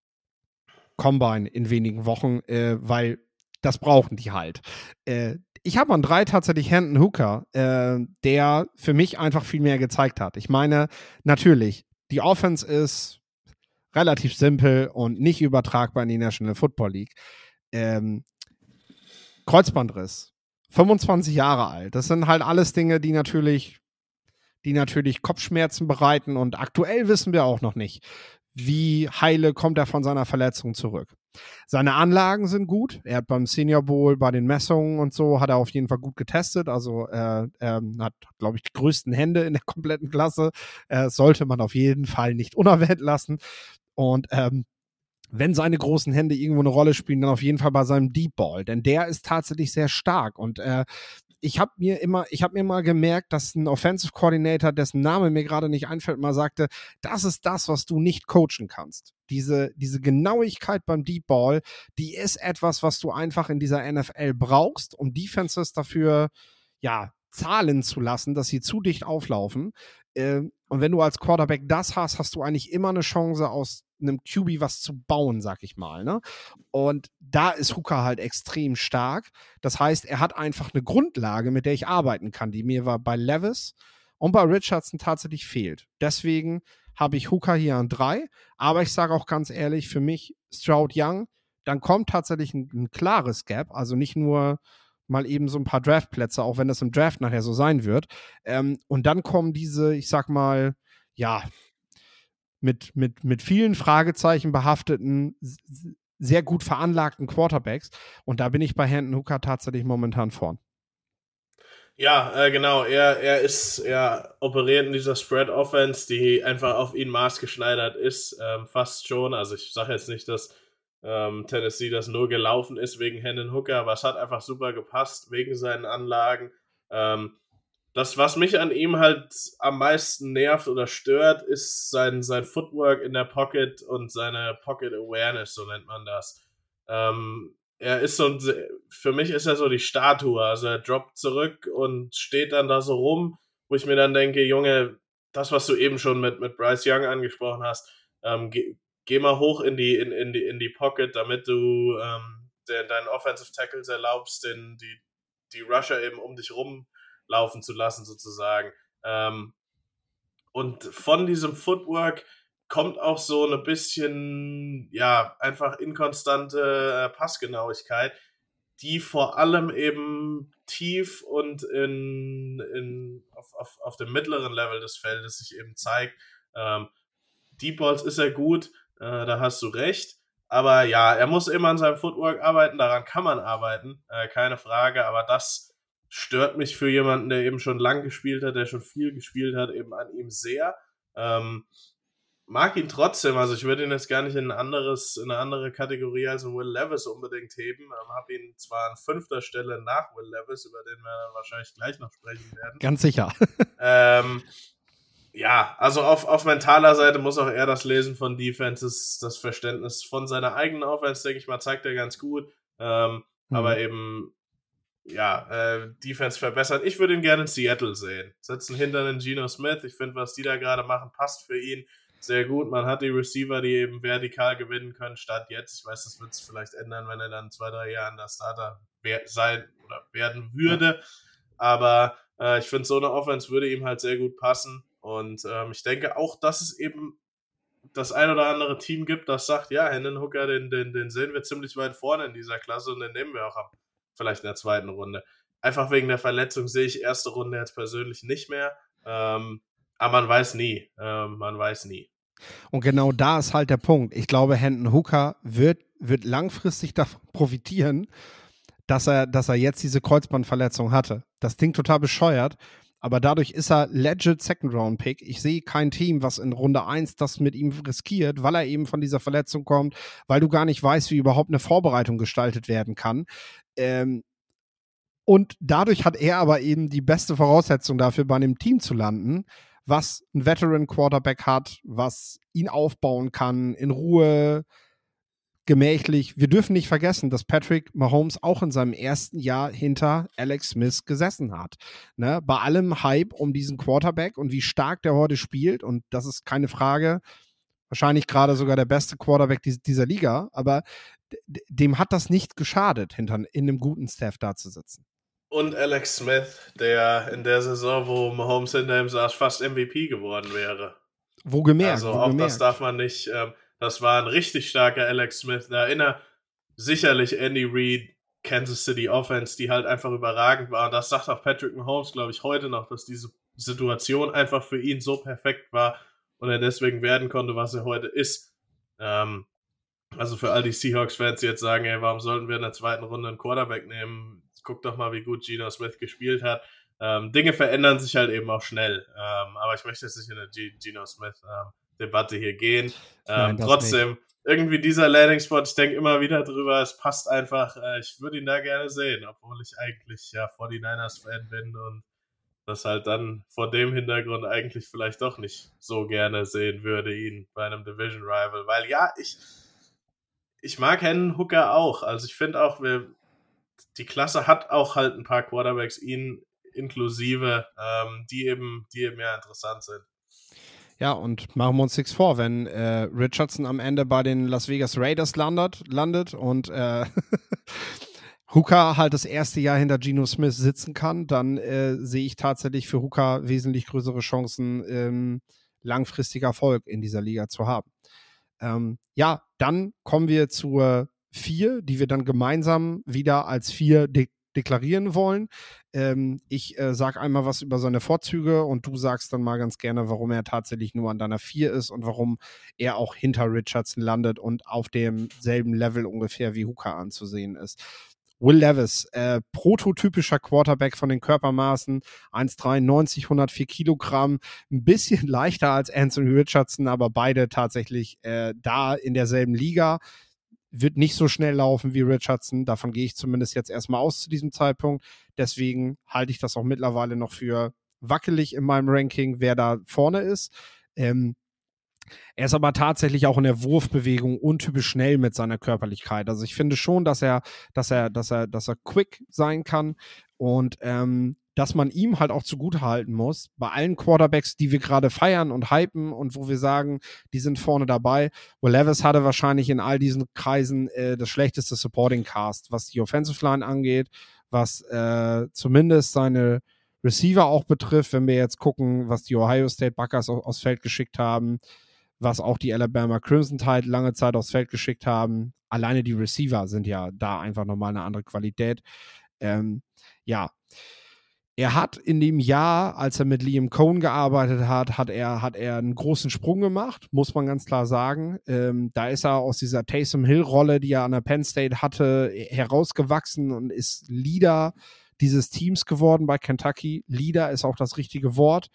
Combine in wenigen Wochen, äh, weil das brauchen die halt. Äh, ich habe an drei tatsächlich Hendon Hooker, äh, der für mich einfach viel mehr gezeigt hat. Ich meine, natürlich, die Offense ist relativ simpel und nicht übertragbar in die National Football League. Ähm, Kreuzbandriss, fünfundzwanzig Jahre alt. Das sind halt alles Dinge, die natürlich, die natürlich Kopfschmerzen bereiten und aktuell wissen wir auch noch nicht, wie heile kommt er von seiner Verletzung zurück. Seine Anlagen sind gut. Er hat beim Senior Bowl, bei den Messungen und so, hat er auf jeden Fall gut getestet. Also er äh, hat, glaube ich, die größten Hände in der kompletten Klasse. Äh, sollte man auf jeden Fall nicht unerwähnt lassen. Und ähm, wenn seine großen Hände irgendwo eine Rolle spielen, dann auf jeden Fall bei seinem Deep Ball. Denn der ist tatsächlich sehr stark. Und äh, ich habe mir immer, ich habe mir mal gemerkt, dass ein Offensive Coordinator, dessen Name mir gerade nicht einfällt, mal sagte, das ist das, was du nicht coachen kannst. Diese, diese Genauigkeit beim Deep Ball, die ist etwas, was du einfach in dieser N F L brauchst, um Defenses dafür, ja, zahlen zu lassen, dass sie zu dicht auflaufen. Äh, und wenn du als Quarterback das hast, hast du eigentlich immer eine Chance, aus einem Q B was zu bauen, sag ich mal, ne? Und da ist Hooker halt extrem stark. Das heißt, er hat einfach eine Grundlage, mit der ich arbeiten kann, die mir war bei Levis und bei Richardson tatsächlich fehlt. Deswegen habe ich Hooker hier an drei. Aber ich sage auch ganz ehrlich, für mich Stroud Young, dann kommt tatsächlich ein, ein klares Gap. Also nicht nur mal eben so ein paar Draftplätze, auch wenn das im Draft nachher so sein wird. Ähm, und dann kommen diese, ich sag mal, ja, mit, mit, mit vielen Fragezeichen behafteten, sehr gut veranlagten Quarterbacks. Und da bin ich bei Hendon Hooker tatsächlich momentan vorn. Ja, äh, genau. Er, er ist, er operiert in dieser Spread-Offense, die einfach auf ihn maßgeschneidert ist, ähm, fast schon. Also ich sage jetzt nicht, dass ähm, Tennessee das nur gelaufen ist wegen Hendon Hooker, aber es hat einfach super gepasst wegen seinen Anlagen. Ähm, Das, was mich an ihm halt am meisten nervt oder stört, ist sein, sein Footwork in der Pocket und seine Pocket Awareness, so nennt man das. Ähm, er ist so, für mich ist er so die Statue, also er droppt zurück und steht dann da so rum, wo ich mir dann denke, Junge, das, was du eben schon mit, mit Bryce Young angesprochen hast, ähm, geh, geh mal hoch in die, in, in die, in die Pocket, damit du ähm, den, deinen Offensive Tackles erlaubst, den, die, die Rusher eben um dich rum laufen zu lassen, sozusagen. Ähm, und von diesem Footwork kommt auch so ein bisschen, ja, einfach inkonstante äh, Passgenauigkeit, die vor allem eben tief und in, in, auf, auf, auf dem mittleren Level des Feldes sich eben zeigt. Ähm, Deep Balls ist er gut, äh, da hast du recht. Aber ja, er muss immer an seinem Footwork arbeiten, daran kann man arbeiten, äh, keine Frage, aber das stört mich für jemanden, der eben schon lang gespielt hat, der schon viel gespielt hat, eben an ihm sehr. Ähm, mag ihn trotzdem, also ich würde ihn jetzt gar nicht in ein anderes, in eine andere Kategorie als Will Levis unbedingt heben. Ähm, habe ihn zwar an fünfter Stelle nach Will Levis, über den wir dann wahrscheinlich gleich noch sprechen werden. Ganz sicher. ähm, ja, also auf, auf mentaler Seite muss auch er das Lesen von Defenses, das Verständnis von seiner eigenen Offense, denke ich mal, zeigt er ganz gut. Ähm, mhm. Aber eben, ja, äh, Defense verbessert. Ich würde ihn gerne in Seattle sehen. Setzen hinter den Geno Smith. Ich finde, was die da gerade machen, passt für ihn sehr gut. Man hat die Receiver, die eben vertikal gewinnen können, statt jetzt. Ich weiß, das wird es vielleicht ändern, wenn er dann zwei, drei Jahren der Starter sein oder werden würde. Aber äh, ich finde, so eine Offense würde ihm halt sehr gut passen. Und ähm, ich denke auch, dass es eben das ein oder andere Team gibt, das sagt, ja, Hendon Hooker, den, den, den sehen wir ziemlich weit vorne in dieser Klasse und den nehmen wir auch ab. Vielleicht in der zweiten Runde. Einfach wegen der Verletzung sehe ich erste Runde jetzt persönlich nicht mehr. Ähm, aber man weiß nie. Ähm, man weiß nie. Und genau da ist halt der Punkt. Ich glaube, Hendon Hooker wird, wird langfristig davon profitieren, dass er, dass er jetzt diese Kreuzbandverletzung hatte. Das klingt total bescheuert, aber dadurch ist er legit Second-Round-Pick. Ich sehe kein Team, was in Runde eins das mit ihm riskiert, weil er eben von dieser Verletzung kommt, weil du gar nicht weißt, wie überhaupt eine Vorbereitung gestaltet werden kann. Ähm, und dadurch hat er aber eben die beste Voraussetzung dafür, bei einem Team zu landen, was ein Veteran-Quarterback hat, was ihn aufbauen kann, in Ruhe, gemächlich. Wir dürfen nicht vergessen, dass Patrick Mahomes auch in seinem ersten Jahr hinter Alex Smith gesessen hat. Ne? Bei allem Hype um diesen Quarterback und wie stark der heute spielt, und das ist keine Frage, wahrscheinlich gerade sogar der beste Quarterback dieser Liga, aber dem hat das nicht geschadet, hinter in einem guten Staff da zu sitzen. Und Alex Smith, der in der Saison, wo Mahomes hinter ihm saß, fast M V P geworden wäre. Wo gemerkt. Also wo auch gemerkt. Das darf man nicht, ähm, das war ein richtig starker Alex Smith. Da erinnert sicherlich Andy Reid, Kansas City Offense, die halt einfach überragend war. Und das sagt auch Patrick Mahomes, glaube ich, heute noch, dass diese Situation einfach für ihn so perfekt war und er deswegen werden konnte, was er heute ist. Ähm, also für all die Seahawks-Fans, die jetzt sagen, ey, warum sollten wir in der zweiten Runde einen Quarterback nehmen? Guck doch mal, wie gut Geno Smith gespielt hat. Ähm, Dinge verändern sich halt eben auch schnell. Ähm, aber ich möchte jetzt nicht in eine G- Geno Smith-Debatte ähm, hier gehen. Ähm, Nein, trotzdem, nicht. Irgendwie dieser Landing-Spot, ich denke immer wieder drüber, es passt einfach. Äh, ich würde ihn da gerne sehen, obwohl ich eigentlich ja forty-niners-Fan bin und das halt dann vor dem Hintergrund eigentlich vielleicht doch nicht so gerne sehen würde, ihn bei einem Division-Rival. Weil ja, ich, ich mag Hendon Hooker auch. Also ich finde auch, wir, die Klasse hat auch halt ein paar Quarterbacks, ihn inklusive, ähm, die eben, die eben ja interessant sind. Ja, und machen wir uns nichts vor, wenn äh, Richardson am Ende bei den Las Vegas Raiders landet, landet und äh, Hooker halt das erste Jahr hinter Geno Smith sitzen kann, dann äh, sehe ich tatsächlich für Hooker wesentlich größere Chancen, ähm, langfristiger Erfolg in dieser Liga zu haben. Ähm, ja, dann kommen wir zur vier, die wir dann gemeinsam wieder als vier de- deklarieren wollen. Ähm, ich äh, sage einmal was über seine Vorzüge und du sagst dann mal ganz gerne, warum er tatsächlich nur an deiner vier ist und warum er auch hinter Richardson landet und auf demselben Level ungefähr wie Hooker anzusehen ist. Will Levis, äh, prototypischer Quarterback von den Körpermaßen, eins Komma dreiundneunzig, hundertvier Kilogramm, ein bisschen leichter als Anthony Richardson, aber beide tatsächlich äh, da in derselben Liga. Wird nicht so schnell laufen wie Richardson, davon gehe ich zumindest jetzt erstmal aus zu diesem Zeitpunkt. Deswegen halte ich das auch mittlerweile noch für wackelig in meinem Ranking, wer da vorne ist. Ähm, Er ist aber tatsächlich auch in der Wurfbewegung untypisch schnell mit seiner Körperlichkeit. Also ich finde schon, dass er, dass er, dass er, dass er quick sein kann und ähm, dass man ihm halt auch zugutehalten muss, bei allen Quarterbacks, die wir gerade feiern und hypen und wo wir sagen, die sind vorne dabei. Will Levis hatte wahrscheinlich in all diesen Kreisen äh, das schlechteste Supporting Cast, was die Offensive Line angeht, was äh, zumindest seine Receiver auch betrifft, wenn wir jetzt gucken, was die Ohio State Buckeyes aus, aufs Feld geschickt haben, was auch die Alabama Crimson Tide lange Zeit aufs Feld geschickt haben. Alleine die Receiver sind ja da einfach nochmal eine andere Qualität. Ähm, ja, er hat in dem Jahr, als er mit Liam Cohen gearbeitet hat, hat er, hat er einen großen Sprung gemacht, muss man ganz klar sagen. Ähm, da ist er aus dieser Taysom Hill-Rolle, die er an der Penn State hatte, herausgewachsen und ist Leader dieses Teams geworden bei Kentucky. Leader ist auch das richtige Wort.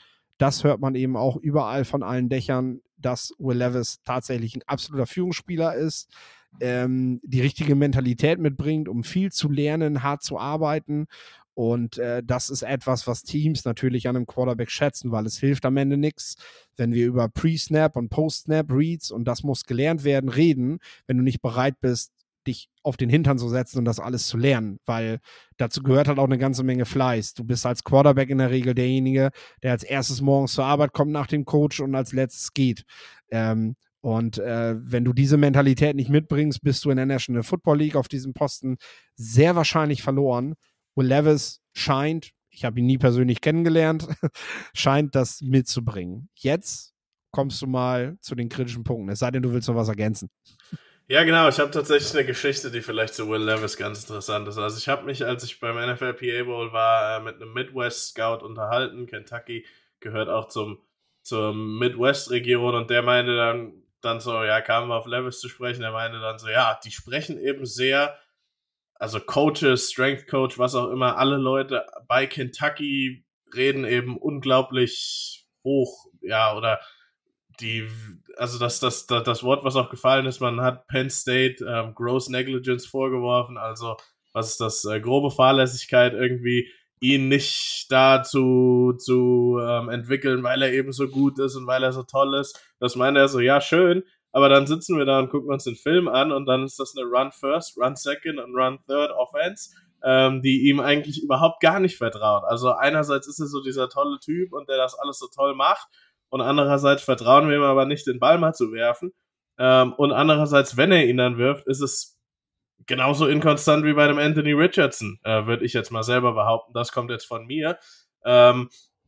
das hört man eben auch überall von allen Dächern, dass Will Levis tatsächlich ein absoluter Führungsspieler ist, ähm, die richtige Mentalität mitbringt, um viel zu lernen, hart zu arbeiten. Und äh, das ist etwas, was Teams natürlich an einem Quarterback schätzen, weil es hilft am Ende nichts, wenn wir über Pre-Snap und Post-Snap-Reads und das muss gelernt werden, reden, wenn du nicht bereit bist, dich auf den Hintern zu setzen und das alles zu lernen, weil dazu gehört halt auch eine ganze Menge Fleiß. Du bist als Quarterback in der Regel derjenige, der als erstes morgens zur Arbeit kommt nach dem Coach und als letztes geht. Ähm, und äh, wenn du diese Mentalität nicht mitbringst, bist du in der National Football League auf diesem Posten sehr wahrscheinlich verloren. Will Levis scheint, ich habe ihn nie persönlich kennengelernt, scheint das mitzubringen. Jetzt kommst du mal zu den kritischen Punkten, es sei denn, du willst noch was ergänzen. Ja, genau. Ich habe tatsächlich eine Geschichte, die vielleicht zu Will Levis ganz interessant ist. Also ich habe mich, als ich beim N F L P A Bowl war, mit einem Midwest-Scout unterhalten. Kentucky gehört auch zum, zur Midwest-Region und der meinte dann, dann so, ja, kamen wir auf Levis zu sprechen, der meinte dann so, ja, die sprechen eben sehr, also Coaches, Strength Coach, was auch immer, alle Leute bei Kentucky reden eben unglaublich hoch, ja, oder die, also das, das, das, das Wort, was auch gefallen ist, man hat Penn State ähm, Gross Negligence vorgeworfen, also was ist das, äh, grobe Fahrlässigkeit irgendwie, ihn nicht da zu, zu ähm, entwickeln, weil er eben so gut ist und weil er so toll ist. Das meint er so, ja, schön, aber dann sitzen wir da und gucken uns den Film an und dann ist das eine Run First, Run Second und Run Third Offense, ähm, die ihm eigentlich überhaupt gar nicht vertraut. Also einerseits ist er so dieser tolle Typ und der das alles so toll macht, und andererseits vertrauen wir ihm aber nicht, den Ball mal zu werfen. Ähm, und andererseits, wenn er ihn dann wirft, ist es genauso inkonstant wie bei dem Anthony Richardson, äh, würde ich jetzt mal selber behaupten. Das kommt jetzt von mir. Ähm,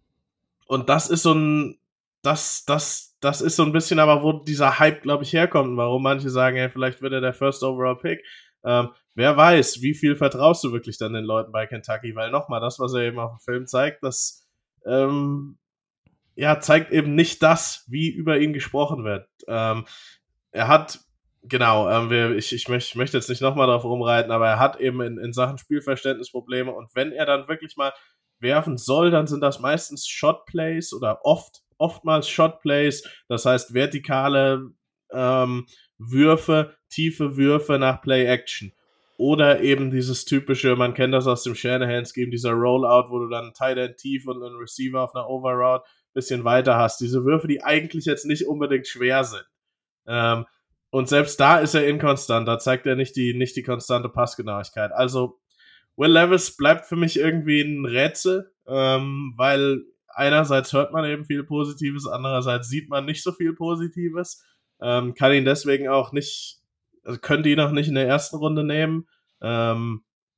und das ist so ein, das, das, das ist so ein bisschen aber, wo dieser Hype, glaube ich, herkommt und warum manche sagen, hey, vielleicht wird er der First Overall Pick. Ähm, wer weiß, wie viel vertraust du wirklich dann den Leuten bei Kentucky? Weil nochmal, das, was er eben auf dem Film zeigt, das, ähm, ja, zeigt eben nicht das, wie über ihn gesprochen wird. Ähm, er hat, genau, ähm, wir, ich, ich, möcht, ich möchte jetzt nicht nochmal drauf rumreiten, aber er hat eben in, in Sachen Spielverständnis Probleme und wenn er dann wirklich mal werfen soll, dann sind das meistens Shotplays oder oft, oftmals Shotplays, das heißt vertikale ähm, Würfe, tiefe Würfe nach Play-Action. Oder eben dieses typische, man kennt das aus dem Shanahan-Scheme, dieser Rollout, wo du dann einen Tight End tief und einen Receiver auf einer Overroute bisschen weiter hast. Diese Würfe, die eigentlich jetzt nicht unbedingt schwer sind. Ähm, und selbst da ist er inkonstant. Da zeigt er nicht die, nicht die konstante Passgenauigkeit. Also Will Levis bleibt für mich irgendwie ein Rätsel, ähm, weil einerseits hört man eben viel Positives, andererseits sieht man nicht so viel Positives. Ähm, kann ihn deswegen auch nicht, also könnte ihn auch nicht in der ersten Runde nehmen. Ähm,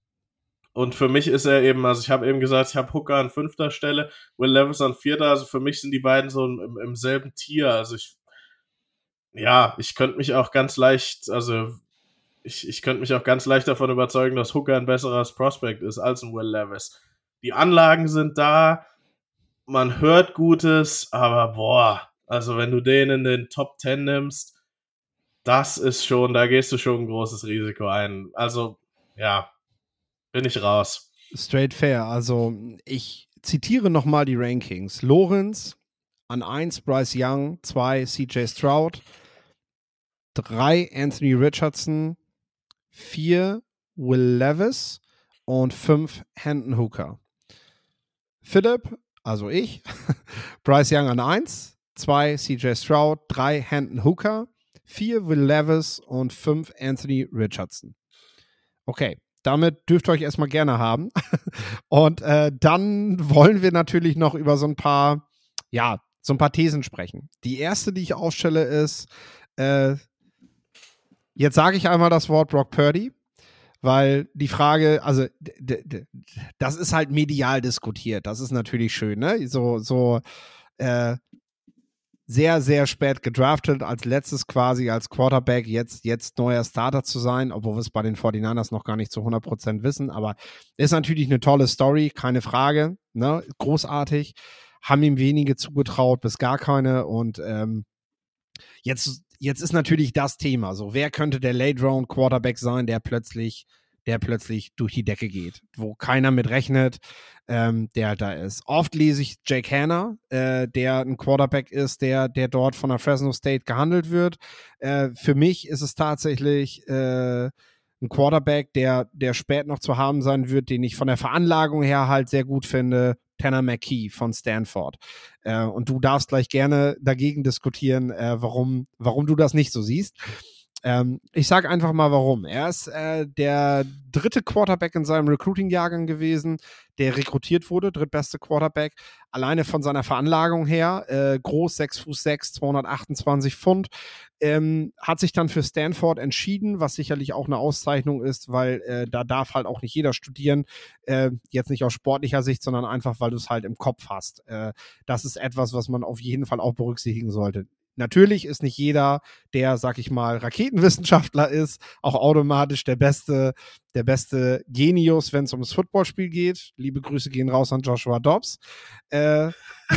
Und für mich ist er eben, also ich habe eben gesagt, ich habe Hooker an fünfter Stelle, Will Levis an vierter, also für mich sind die beiden so im, im selben Tier, also ich, ja, ich könnte mich auch ganz leicht, also ich, ich könnte mich auch ganz leicht davon überzeugen, dass Hooker ein besseres Prospect ist als ein Will Levis. Die Anlagen sind da, man hört Gutes, aber boah, also wenn du den in den Top Ten nimmst, das ist schon, da gehst du schon ein großes Risiko ein. Also, ja, bin ich raus. Straight fair. Also ich zitiere nochmal die Rankings. Lorenz an eins Bryce Young, zwei C J Stroud, drei Anthony Richardson, vier Will Levis und fünf Hendon Hooker. Philipp, also ich, Bryce Young an eins, zwei C J Stroud, drei Hendon Hooker, vier Will Levis und fünf Anthony Richardson. Okay. Damit dürft ihr euch erstmal gerne haben. Und äh, dann wollen wir natürlich noch über so ein paar, ja, so ein paar Thesen sprechen. Die erste, die ich aufstelle, ist, äh, jetzt sage ich einmal das Wort Brock Purdy, weil die Frage, also d- d- das ist halt medial diskutiert. Das ist natürlich schön, ne? So, so, äh, sehr, sehr spät gedraftet, als letztes quasi als Quarterback, jetzt, jetzt neuer Starter zu sein, obwohl wir es bei den forty-niners noch gar nicht zu hundert Prozent wissen, aber ist natürlich eine tolle Story, keine Frage, ne? Großartig, haben ihm wenige zugetraut, bis gar keine und ähm, jetzt, jetzt ist natürlich das Thema, so wer könnte der Late-Round-Quarterback sein, der plötzlich der plötzlich durch die Decke geht, wo keiner mit rechnet, ähm, der halt da ist. Oft lese ich Jake Hanna, äh, der ein Quarterback ist, der, der dort von der Fresno State gehandelt wird. Äh, für mich ist es tatsächlich äh, ein Quarterback, der, der spät noch zu haben sein wird, den ich von der Veranlagung her halt sehr gut finde, Tanner McKee von Stanford. Äh, und du darfst gleich gerne dagegen diskutieren, äh, warum, warum du das nicht so siehst. Ähm, ich sage einfach mal, warum. Er ist äh, der dritte Quarterback in seinem Recruiting-Jahrgang gewesen, der rekrutiert wurde, drittbeste Quarterback. Alleine von seiner Veranlagung her, äh, groß, sechs Fuß sechs, zweihundertachtundzwanzig Pfund, ähm, hat sich dann für Stanford entschieden, was sicherlich auch eine Auszeichnung ist, weil äh, da darf halt auch nicht jeder studieren, äh, jetzt nicht aus sportlicher Sicht, sondern einfach, weil du es halt im Kopf hast. Äh, das ist etwas, was man auf jeden Fall auch berücksichtigen sollte. Natürlich ist nicht jeder, der, sag ich mal, Raketenwissenschaftler ist, auch automatisch der beste, der beste Genius, wenn es ums Footballspiel geht. Liebe Grüße gehen raus an Joshua Dobbs. Äh,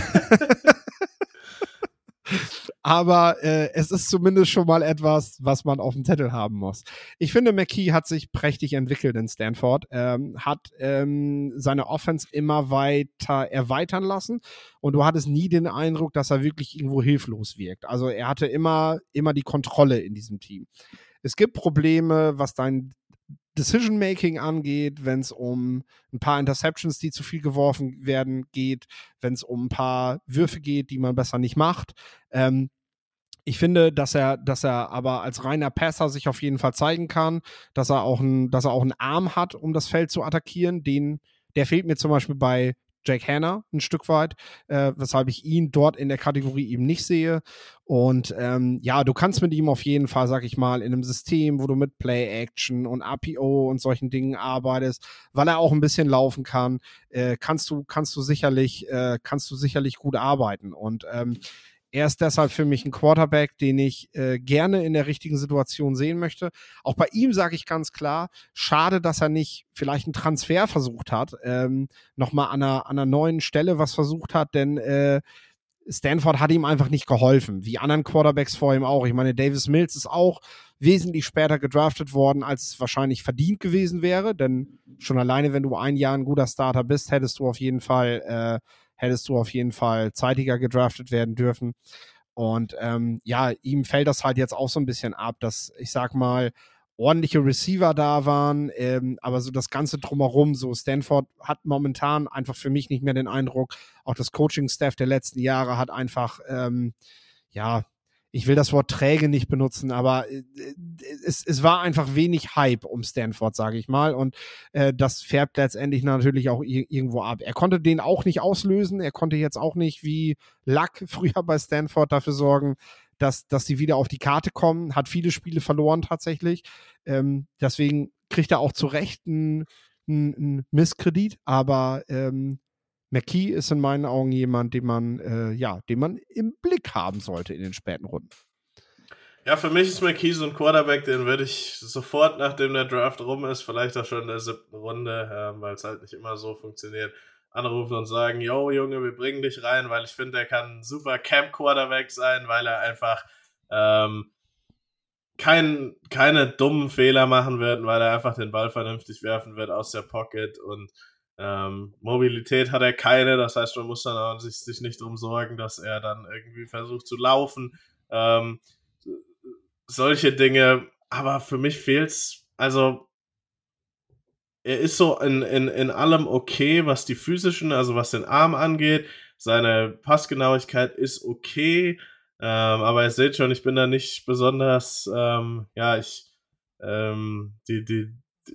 Aber äh, es ist zumindest schon mal etwas, was man auf dem Zettel haben muss. Ich finde, McKee hat sich prächtig entwickelt in Stanford, ähm, hat ähm, seine Offense immer weiter erweitern lassen und du hattest nie den Eindruck, dass er wirklich irgendwo hilflos wirkt. Also er hatte immer, immer die Kontrolle in diesem Team. Es gibt Probleme, was dein Decision-Making angeht, wenn es um ein paar Interceptions, die zu viel geworfen werden, geht, wenn es um ein paar Würfe geht, die man besser nicht macht. Ähm, ich finde, dass er, dass er aber als reiner Passer sich auf jeden Fall zeigen kann, dass er auch, ein, dass er auch einen Arm hat, um das Feld zu attackieren. Den, der fehlt mir zum Beispiel bei Jake Hanna ein Stück weit, äh, weshalb ich ihn dort in der Kategorie eben nicht sehe. Und ähm, ja, du kannst mit ihm auf jeden Fall, sag ich mal, in einem System, wo du mit Play-Action und A P O und solchen Dingen arbeitest, weil er auch ein bisschen laufen kann, äh, kannst du, kannst du sicherlich, äh, kannst du sicherlich gut arbeiten. Und ähm, er ist deshalb für mich ein Quarterback, den ich äh, gerne in der richtigen Situation sehen möchte. Auch bei ihm sage ich ganz klar, schade, dass er nicht vielleicht einen Transfer versucht hat, ähm, nochmal an einer, an einer neuen Stelle was versucht hat, denn äh, Stanford hat ihm einfach nicht geholfen, wie anderen Quarterbacks vor ihm auch. Ich meine, Davis Mills ist auch wesentlich später gedraftet worden, als es wahrscheinlich verdient gewesen wäre, denn schon alleine, wenn du ein Jahr ein guter Starter bist, hättest du auf jeden Fall äh, hättest du auf jeden Fall zeitiger gedraftet werden dürfen. Und ähm, ja, ihm fällt das halt jetzt auch so ein bisschen ab, dass, ich sag mal, ordentliche Receiver da waren, ähm, aber so das Ganze drumherum, so Stanford hat momentan einfach für mich nicht mehr den Eindruck, auch das Coaching-Staff der letzten Jahre hat einfach, ähm, ja, ich will das Wort träge nicht benutzen, aber äh, es, es war einfach wenig Hype um Stanford, sage ich mal. Und äh, das färbt letztendlich natürlich auch i- irgendwo ab. Er konnte den auch nicht auslösen. Er konnte jetzt auch nicht wie Luck früher bei Stanford dafür sorgen, dass, dass sie wieder auf die Karte kommen. Hat viele Spiele verloren tatsächlich. Ähm, deswegen kriegt er auch zu Recht einen, einen Misskredit. Aber ähm, McKee ist in meinen Augen jemand, den man, äh, ja, den man im Blick haben sollte in den späten Runden. Ja, für mich ist McKee so ein Quarterback, den würde ich sofort, nachdem der Draft rum ist, vielleicht auch schon in der siebten Runde, äh, weil es halt nicht immer so funktioniert, anrufen und sagen, yo Junge, wir bringen dich rein, weil ich finde, er kann ein super Camp-Quarterback sein, weil er einfach ähm, kein, keine dummen Fehler machen wird, weil er einfach den Ball vernünftig werfen wird aus der Pocket und Ähm, Mobilität hat er keine, das heißt, man muss dann auch sich, sich nicht drum sorgen, dass er dann irgendwie versucht zu laufen. Ähm, solche Dinge, aber für mich fehlt's, also er ist so in, in, in allem okay, was die physischen, also was den Arm angeht, seine Passgenauigkeit ist okay, ähm, aber ihr seht schon, ich bin da nicht besonders, ähm, ja, ich, ähm, die, die,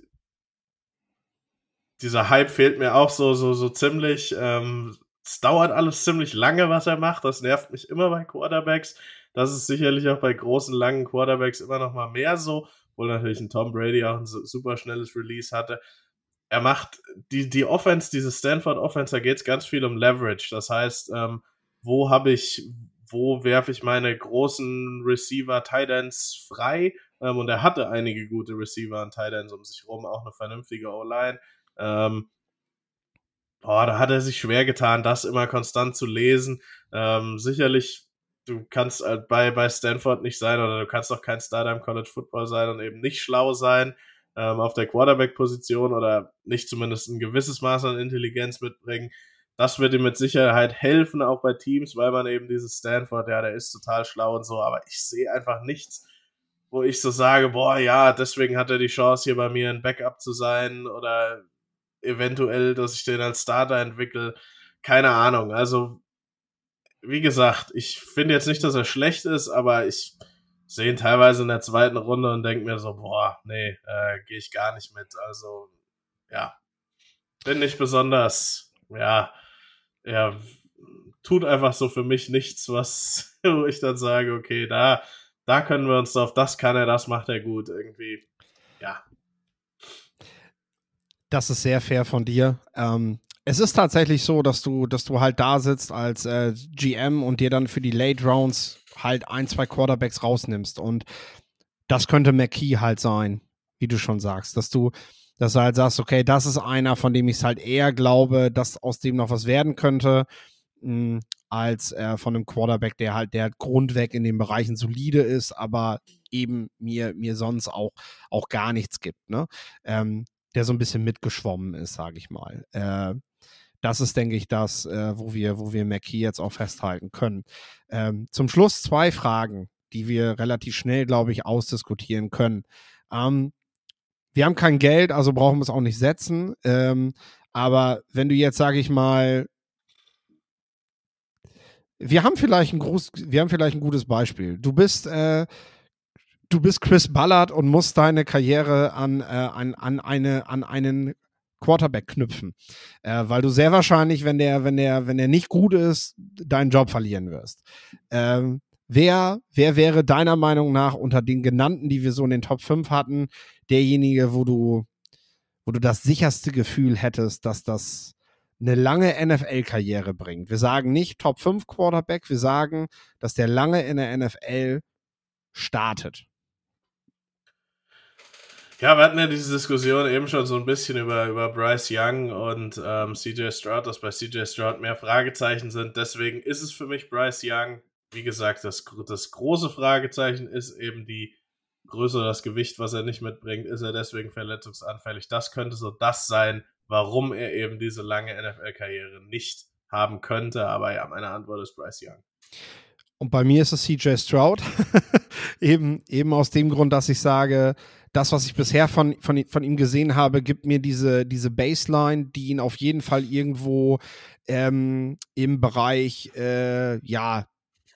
dieser Hype fehlt mir auch so, so, so ziemlich. Ähm, es dauert alles ziemlich lange, was er macht. Das nervt mich immer bei Quarterbacks. Das ist sicherlich auch bei großen, langen Quarterbacks immer noch mal mehr so, obwohl natürlich ein Tom Brady auch ein super schnelles Release hatte. Er macht die, die Offense, diese Stanford-Offense, da geht es ganz viel um Leverage. Das heißt, ähm, wo habe ich, wo werfe ich meine großen Receiver, Tight Ends frei? Ähm, und er hatte einige gute Receiver und Tight Ends um sich rum, auch eine vernünftige O-Line. Ähm, boah, da hat er sich schwer getan, das immer konstant zu lesen. Ähm, sicherlich, du kannst halt bei, bei Stanford nicht sein oder du kannst auch kein Starter im College Football sein und eben nicht schlau sein. ähm, auf der Quarterback-Position oder nicht zumindest ein gewisses Maß an Intelligenz mitbringen. Das wird ihm mit Sicherheit helfen, auch bei Teams, weil man eben dieses Stanford, ja, der ist total schlau und so, aber ich sehe einfach nichts, wo ich so sage, boah, ja, deswegen hat er die Chance, hier bei mir ein Backup zu sein oder eventuell, dass ich den als Starter entwickle. Keine Ahnung. Also, wie gesagt, ich finde jetzt nicht, dass er schlecht ist, aber ich sehe ihn teilweise in der zweiten Runde und denke mir so, boah, nee, äh, gehe ich gar nicht mit. Also, ja, bin nicht besonders, ja, ja, tut einfach so für mich nichts, was, wo ich dann sage, okay, da, da können wir uns drauf, das kann er, das macht er gut, irgendwie, ja. Das ist sehr fair von dir. Ähm, es ist tatsächlich so, dass du, dass du halt da sitzt als äh, G M und dir dann für die Late Rounds halt ein, zwei Quarterbacks rausnimmst. Und das könnte McKee halt sein, wie du schon sagst, dass du, dass du halt sagst, okay, das ist einer, von dem ich es halt eher glaube, dass aus dem noch was werden könnte, mh, als äh, von einem Quarterback, der halt, der halt grundweg in den Bereichen solide ist, aber eben mir, mir sonst auch, auch gar nichts gibt, ne? Ähm, der so ein bisschen mitgeschwommen ist, sage ich mal. Äh, das ist, denke ich, das, äh, wo wir, wo wir McKee jetzt auch festhalten können. Ähm, zum Schluss zwei Fragen, die wir relativ schnell, glaube ich, ausdiskutieren können. Ähm, wir haben kein Geld, also brauchen wir es auch nicht setzen. Ähm, aber wenn du jetzt, sage ich mal, wir haben vielleicht ein groß, wir haben vielleicht ein gutes Beispiel. Du bist, äh, du bist Chris Ballard und musst deine Karriere an, äh, an, an, eine, an einen Quarterback knüpfen. Äh, weil du sehr wahrscheinlich, wenn der, wenn der, wenn der nicht gut ist, deinen Job verlieren wirst. Ähm, wer, wer wäre deiner Meinung nach unter den genannten, die wir so in den Top fünf hatten, derjenige, wo du, wo du das sicherste Gefühl hättest, dass das eine lange N F L-Karriere bringt? Wir sagen nicht Top fünf Quarterback, wir sagen, dass der lange in der N F L startet. Ja, wir hatten ja diese Diskussion eben schon so ein bisschen über, über Bryce Young und ähm, C J Stroud, dass bei C J Stroud mehr Fragezeichen sind. Deswegen ist es für mich Bryce Young. Wie gesagt, das, das große Fragezeichen ist eben die Größe oder das Gewicht, was er nicht mitbringt. Ist er deswegen verletzungsanfällig? Das könnte so das sein, warum er eben diese lange N F L-Karriere nicht haben könnte. Aber ja, meine Antwort ist Bryce Young. Und bei mir ist es C J Stroud. eben, eben aus dem Grund, dass ich sage, das, was ich bisher von, von, von ihm gesehen habe, gibt mir diese, diese Baseline, die ihn auf jeden Fall irgendwo ähm, im Bereich, äh, ja,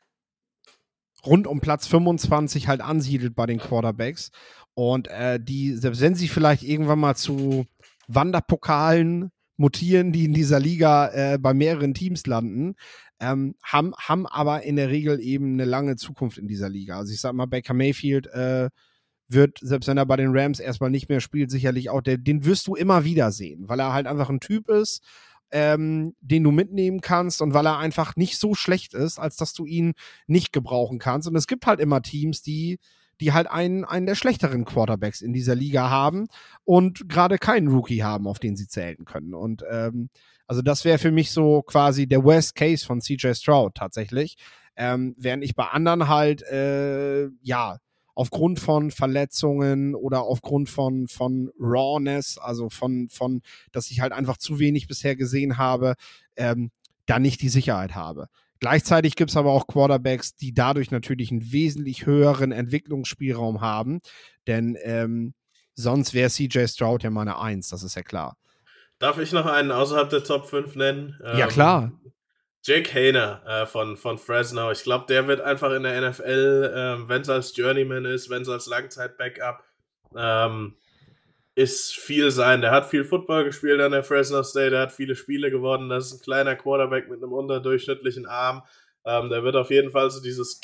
rund um Platz fünfundzwanzig halt ansiedelt bei den Quarterbacks. Und äh, die, selbst wenn sie vielleicht irgendwann mal zu Wanderpokalen mutieren, die in dieser Liga äh, bei mehreren Teams landen, ähm, haben, haben aber in der Regel eben eine lange Zukunft in dieser Liga. Also ich sag mal, Baker Mayfield äh, wird, selbst wenn er bei den Rams erstmal nicht mehr spielt, sicherlich auch, der, den wirst du immer wieder sehen, weil er halt einfach ein Typ ist, ähm, den du mitnehmen kannst und weil er einfach nicht so schlecht ist, als dass du ihn nicht gebrauchen kannst. Und es gibt halt immer Teams, die, die halt einen, einen der schlechteren Quarterbacks in dieser Liga haben und gerade keinen Rookie haben, auf den sie zählen können. Und ähm, also das wäre für mich so quasi der Worst Case von C J Stroud tatsächlich. Ähm, während ich bei anderen halt, äh, ja, aufgrund von Verletzungen oder aufgrund von, von Rawness, also von, von, dass ich halt einfach zu wenig bisher gesehen habe, ähm, da nicht die Sicherheit habe. Gleichzeitig gibt es aber auch Quarterbacks, die dadurch natürlich einen wesentlich höheren Entwicklungsspielraum haben, denn ähm, sonst wäre C J Stroud ja meine Eins, das ist ja klar. Darf ich noch einen außerhalb der Top fünf nennen? Ja, klar. Ähm, Jake Haener äh, von, von Fresno. Ich glaube, der wird einfach in der N F L, ähm, wenn es als Journeyman ist, wenn es als Langzeit-Backup ähm, ist, viel sein. Der hat viel Football gespielt an der Fresno State, der hat viele Spiele gewonnen. Das ist ein kleiner Quarterback mit einem unterdurchschnittlichen Arm. Ähm, der wird auf jeden Fall so dieses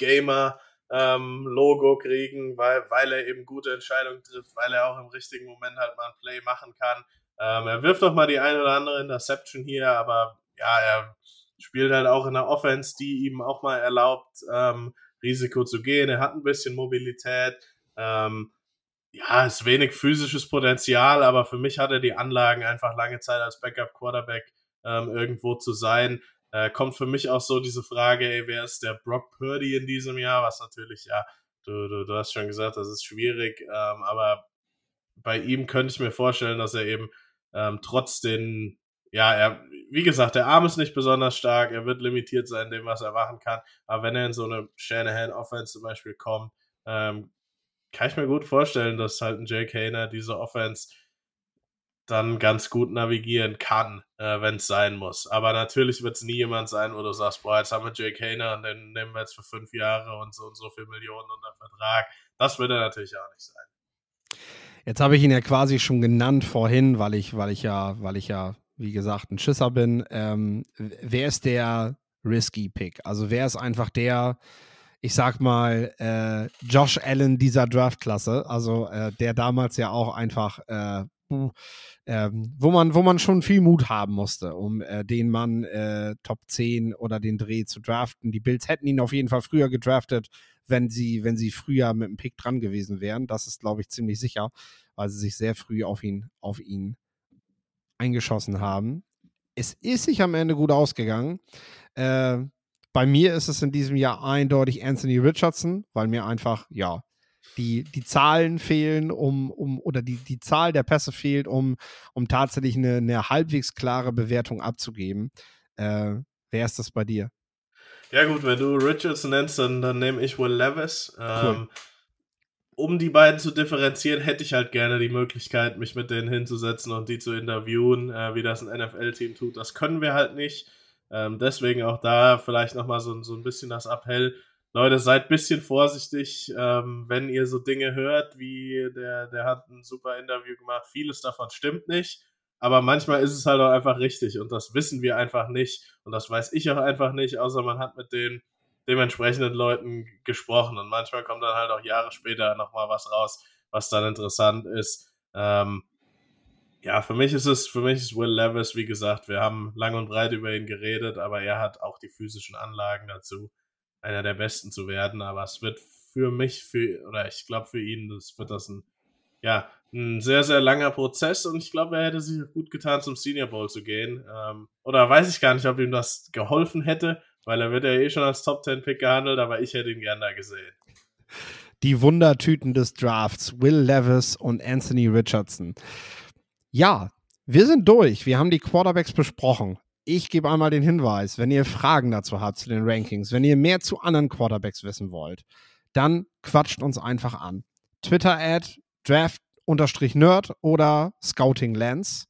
Gamer-Logo ähm, kriegen, weil, weil er eben gute Entscheidungen trifft, weil er auch im richtigen Moment halt mal ein Play machen kann. Ähm, er wirft auch mal die ein oder andere Interception hier, aber ja, er spielt halt auch in einer Offense, die ihm auch mal erlaubt, ähm, Risiko zu gehen. Er hat ein bisschen Mobilität. Ähm, ja, ist wenig physisches Potenzial, aber für mich hat er die Anlagen, einfach lange Zeit als Backup-Quarterback ähm, irgendwo zu sein. Äh, kommt für mich auch so diese Frage, ey, wer ist der Brock Purdy in diesem Jahr? Was natürlich, ja, du, du, du hast schon gesagt, das ist schwierig, ähm, aber bei ihm könnte ich mir vorstellen, dass er eben ähm, trotz den, ja, er, wie gesagt, der Arm ist nicht besonders stark, er wird limitiert sein in dem, was er machen kann, aber wenn er in so eine Shanahan-Offense zum Beispiel kommt, ähm, kann ich mir gut vorstellen, dass halt ein Jake Haener diese Offense dann ganz gut navigieren kann, äh, wenn es sein muss. Aber natürlich wird es nie jemand sein, wo du sagst, boah, jetzt haben wir Jake Haener und den nehmen wir jetzt für fünf Jahre und so und so viel Millionen unter Vertrag. Das wird er natürlich auch nicht sein. Jetzt habe ich ihn ja quasi schon genannt vorhin, weil ich, weil ich ja, weil ich ja, wie gesagt, ein Schisser bin. Ähm, wer ist der risky Pick? Also wer ist einfach der, ich sag mal, äh, Josh Allen dieser Draftklasse? Also äh, der damals ja auch einfach äh, Ähm, wo man, wo man schon viel Mut haben musste, um äh, den Mann äh, Top zehn oder den Dreh zu draften. Die Bills hätten ihn auf jeden Fall früher gedraftet, wenn sie, wenn sie früher mit dem Pick dran gewesen wären. Das ist, glaube ich, ziemlich sicher, weil sie sich sehr früh auf ihn, auf ihn eingeschossen haben. Es ist sich am Ende gut ausgegangen. Äh, bei mir ist es in diesem Jahr eindeutig Anthony Richardson, weil mir einfach, ja, Die, die Zahlen fehlen, um, um oder die, die Zahl der Pässe fehlt, um, um tatsächlich eine, eine halbwegs klare Bewertung abzugeben. Äh, wer ist das bei dir? Ja gut, wenn du Richardson nennst, dann, dann nehme ich Will Levis. Cool. Ähm, um die beiden zu differenzieren, hätte ich halt gerne die Möglichkeit, mich mit denen hinzusetzen und die zu interviewen, äh, wie das ein N F L-Team tut. Das können wir halt nicht. Ähm, deswegen auch da vielleicht nochmal so, so ein bisschen das Appell. Leute, seid ein bisschen vorsichtig, ähm, wenn ihr so Dinge hört, wie der, der hat ein super Interview gemacht. Vieles davon stimmt nicht, aber manchmal ist es halt auch einfach richtig und das wissen wir einfach nicht und das weiß ich auch einfach nicht, außer man hat mit den dementsprechenden Leuten gesprochen und manchmal kommt dann halt auch Jahre später nochmal was raus, was dann interessant ist. Ähm, ja, für mich ist es, für mich ist Will Levis, wie gesagt, wir haben lang und breit über ihn geredet, aber er hat auch die physischen Anlagen dazu, einer der Besten zu werden, aber es wird für mich, für, oder ich glaube für ihn, das wird das ein, ja, ein sehr, sehr langer Prozess und ich glaube, er hätte sich gut getan, zum Senior Bowl zu gehen. Ähm, oder weiß ich gar nicht, ob ihm das geholfen hätte, weil er wird ja eh schon als Top Ten Pick gehandelt, aber ich hätte ihn gern da gesehen. Die Wundertüten des Drafts, Will Levis und Anthony Richardson. Ja, wir sind durch. Wir haben die Quarterbacks besprochen. Ich gebe einmal den Hinweis, wenn ihr Fragen dazu habt zu den Rankings, wenn ihr mehr zu anderen Quarterbacks wissen wollt, dann quatscht uns einfach an. Twitter at draft-nerd oder scoutinglens.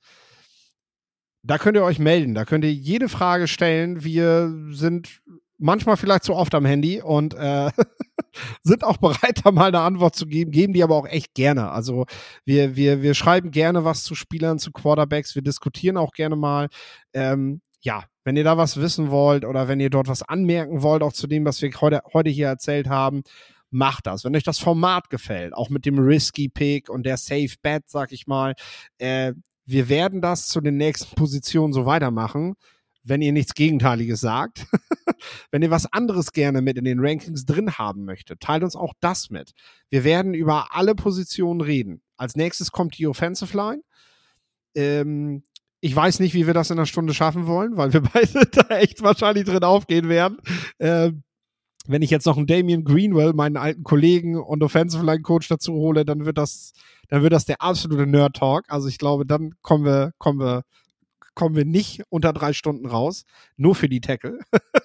Da könnt ihr euch melden, da könnt ihr jede Frage stellen. Wir sind manchmal vielleicht zu oft am Handy und äh, sind auch bereit, da mal eine Antwort zu geben, geben die aber auch echt gerne. Also wir, wir, wir schreiben gerne was zu Spielern, zu Quarterbacks, wir diskutieren auch gerne mal. Ähm, ja, wenn ihr da was wissen wollt oder wenn ihr dort was anmerken wollt, auch zu dem, was wir heute, heute hier erzählt haben, macht das. Wenn euch das Format gefällt, auch mit dem Risky Pick und der Safe Bet, sag ich mal, äh, wir werden das zu den nächsten Positionen so weitermachen, wenn ihr nichts Gegenteiliges sagt. Wenn ihr was anderes gerne mit in den Rankings drin haben möchtet, teilt uns auch das mit. Wir werden über alle Positionen reden. Als nächstes kommt die Offensive Line. Ähm, ich weiß nicht, wie wir das in einer Stunde schaffen wollen, weil wir beide da echt wahrscheinlich drin aufgehen werden. Ähm, wenn ich jetzt noch einen Damian Greenwell, meinen alten Kollegen und Offensive Line Coach dazu hole, dann wird das, dann wird das der absolute Nerd Talk. Also ich glaube, dann kommen wir, kommen wir, kommen wir nicht unter drei Stunden raus, nur für die Tackle.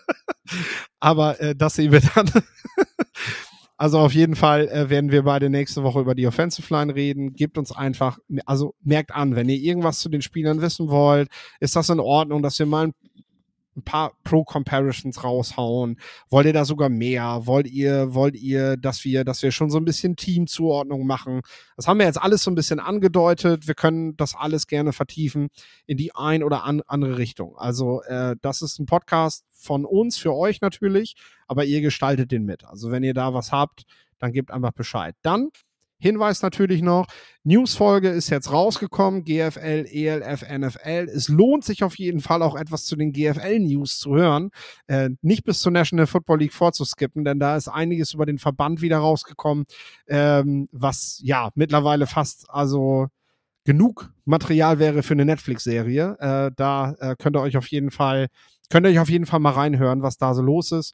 Aber äh, das sehen wir dann. Also auf jeden Fall äh, werden wir beide nächste Woche über die Offensive Line reden. Gebt uns einfach, also merkt an, wenn ihr irgendwas zu den Spielern wissen wollt, ist das in Ordnung, dass wir mal ein ein paar Pro-Comparisons raushauen. Wollt ihr da sogar mehr? Wollt ihr, wollt ihr, dass wir, dass wir schon so ein bisschen Teamzuordnung machen? Das haben wir jetzt alles so ein bisschen angedeutet. Wir können das alles gerne vertiefen in die ein oder an, andere Richtung. Also äh, das ist ein Podcast von uns, für euch natürlich, aber ihr gestaltet den mit. Also wenn ihr da was habt, dann gebt einfach Bescheid. Dann Hinweis natürlich noch, Newsfolge ist jetzt rausgekommen, G F L, E L F, N F L. Es lohnt sich auf jeden Fall auch etwas zu den G F L-News zu hören, äh, nicht bis zur National Football League vorzuskippen, denn da ist einiges über den Verband wieder rausgekommen, ähm, was ja mittlerweile fast also genug Material wäre für eine Netflix-Serie. Äh, da äh, könnt ihr euch auf jeden Fall, könnt ihr euch auf jeden Fall mal reinhören, was da so los ist.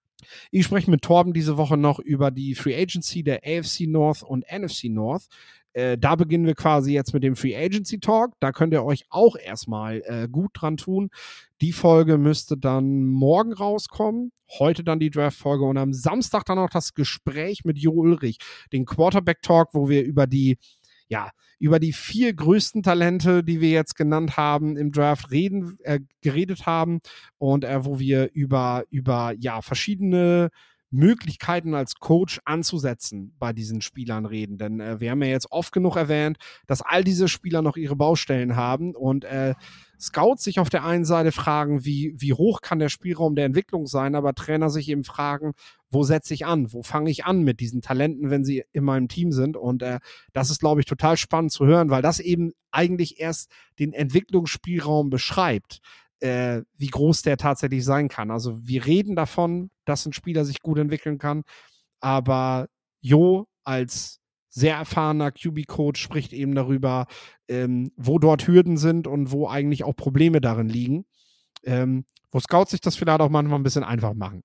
Ich spreche mit Torben diese Woche noch über die Free Agency der A F C North und N F C North. Äh, da beginnen wir quasi jetzt mit dem Free Agency Talk. Da könnt ihr euch auch erstmal äh, gut dran tun. Die Folge müsste dann morgen rauskommen. Heute dann die Draft-Folge und am Samstag dann noch das Gespräch mit Jo Ulrich, den Quarterback-Talk, wo wir über die, ja, über die vier größten Talente, die wir jetzt genannt haben, im Draft reden, äh, geredet haben und äh, wo wir über, über ja, verschiedene Möglichkeiten als Coach anzusetzen bei diesen Spielern reden. Denn äh, wir haben ja jetzt oft genug erwähnt, dass all diese Spieler noch ihre Baustellen haben und äh, Scouts sich auf der einen Seite fragen, wie, wie hoch kann der Spielraum der Entwicklung sein, aber Trainer sich eben fragen, wo setze ich an, wo fange ich an mit diesen Talenten, wenn sie in meinem Team sind. Und äh, das ist, glaube ich, total spannend zu hören, weil das eben eigentlich erst den Entwicklungsspielraum beschreibt, Äh, wie groß der tatsächlich sein kann. Also wir reden davon, dass ein Spieler sich gut entwickeln kann, aber Jo als sehr erfahrener Q B-Coach spricht eben darüber, ähm, wo dort Hürden sind und wo eigentlich auch Probleme darin liegen, ähm, wo Scouts sich das vielleicht auch manchmal ein bisschen einfach machen.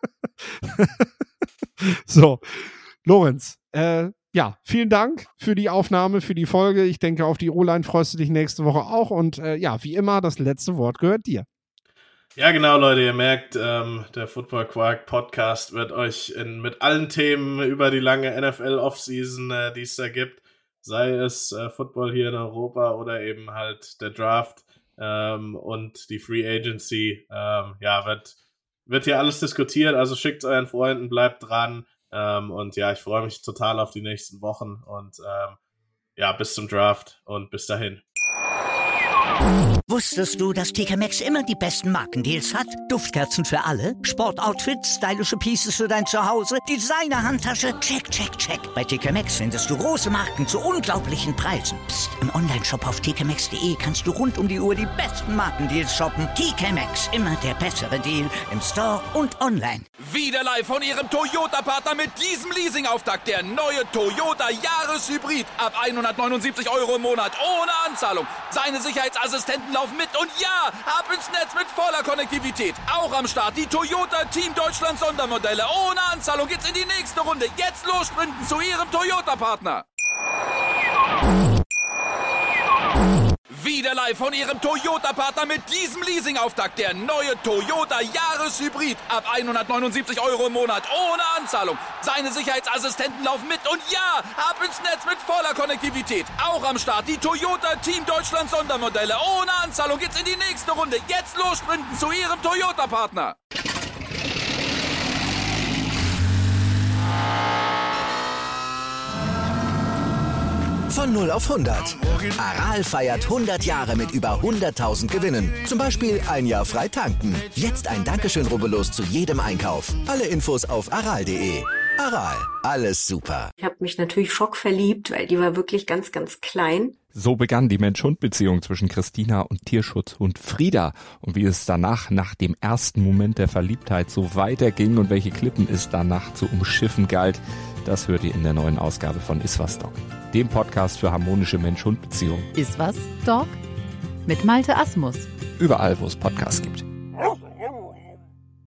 So, Lorenz, äh, ja, vielen Dank für die Aufnahme, für die Folge. Ich denke, auf die O-Line freust du dich nächste Woche auch. Und äh, ja, wie immer, das letzte Wort gehört dir. Ja, genau, Leute. Ihr merkt, ähm, der Football Quark Podcast wird euch in, mit allen Themen über die lange N F L-Offseason, äh, die es da gibt, sei es äh, Football hier in Europa oder eben halt der Draft ähm, und die Free Agency, ähm, ja, wird, wird hier alles diskutiert. Also schickt es euren Freunden, bleibt dran. Ähm, und ja, ich freue mich total auf die nächsten Wochen und ähm, ja, bis zum Draft und bis dahin. Wusstest du, dass T K Maxx immer die besten Markendeals hat? Duftkerzen für alle, Sportoutfits, stylische Pieces für dein Zuhause, Designer-Handtasche, check, check, check. Bei T K Maxx findest du große Marken zu unglaublichen Preisen. Psst. Im Onlineshop auf t k maxx punkt d e kannst du rund um die Uhr die besten Markendeals shoppen. T K Maxx, immer der bessere Deal im Store und online. Wieder live von ihrem Toyota-Partner mit diesem Leasing-Auftakt. Der neue Toyota Jahreshybrid. Ab hundertneunundsiebzig Euro im Monat ohne Anzahlung. Seine Sicherheitsassistenten laufen mit und ja, ab ins Netz mit voller Konnektivität. Auch am Start die Toyota Team Deutschland Sondermodelle. Ohne Anzahlung geht's in die nächste Runde. Jetzt los sprinten zu ihrem Toyota-Partner. Wieder live von ihrem Toyota-Partner mit diesem Leasing-Auftakt. Der neue Toyota Jahreshybrid. Ab hundertneunundsiebzig Euro im Monat ohne Anzahlung. Seine Sicherheitsassistenten laufen mit und ja, ab ins Netz mit voller Konnektivität. Auch am Start die Toyota Team Deutschland Sondermodelle. Ohne Anzahlung geht's in die nächste Runde. Jetzt los sprinten zu ihrem Toyota-Partner. Von null auf hundert. Aral feiert hundert Jahre mit über hunderttausend Gewinnen. Zum Beispiel ein Jahr frei tanken. Jetzt ein Dankeschön, rubbellos zu jedem Einkauf. Alle Infos auf aral punkt de. Aral, alles super. Ich habe mich natürlich schockverliebt, weil die war wirklich ganz, ganz klein. So begann die Mensch-Hund-Beziehung zwischen Christina und Tierschutzhund Frieda. Und wie es danach, nach dem ersten Moment der Verliebtheit, so weiterging und welche Klippen es danach zu umschiffen galt, das hört ihr in der neuen Ausgabe von Iswas Dog, dem Podcast für harmonische Mensch-Hund-Beziehungen. Iswas Dog? Mit Malte Asmus. Überall, wo es Podcasts gibt.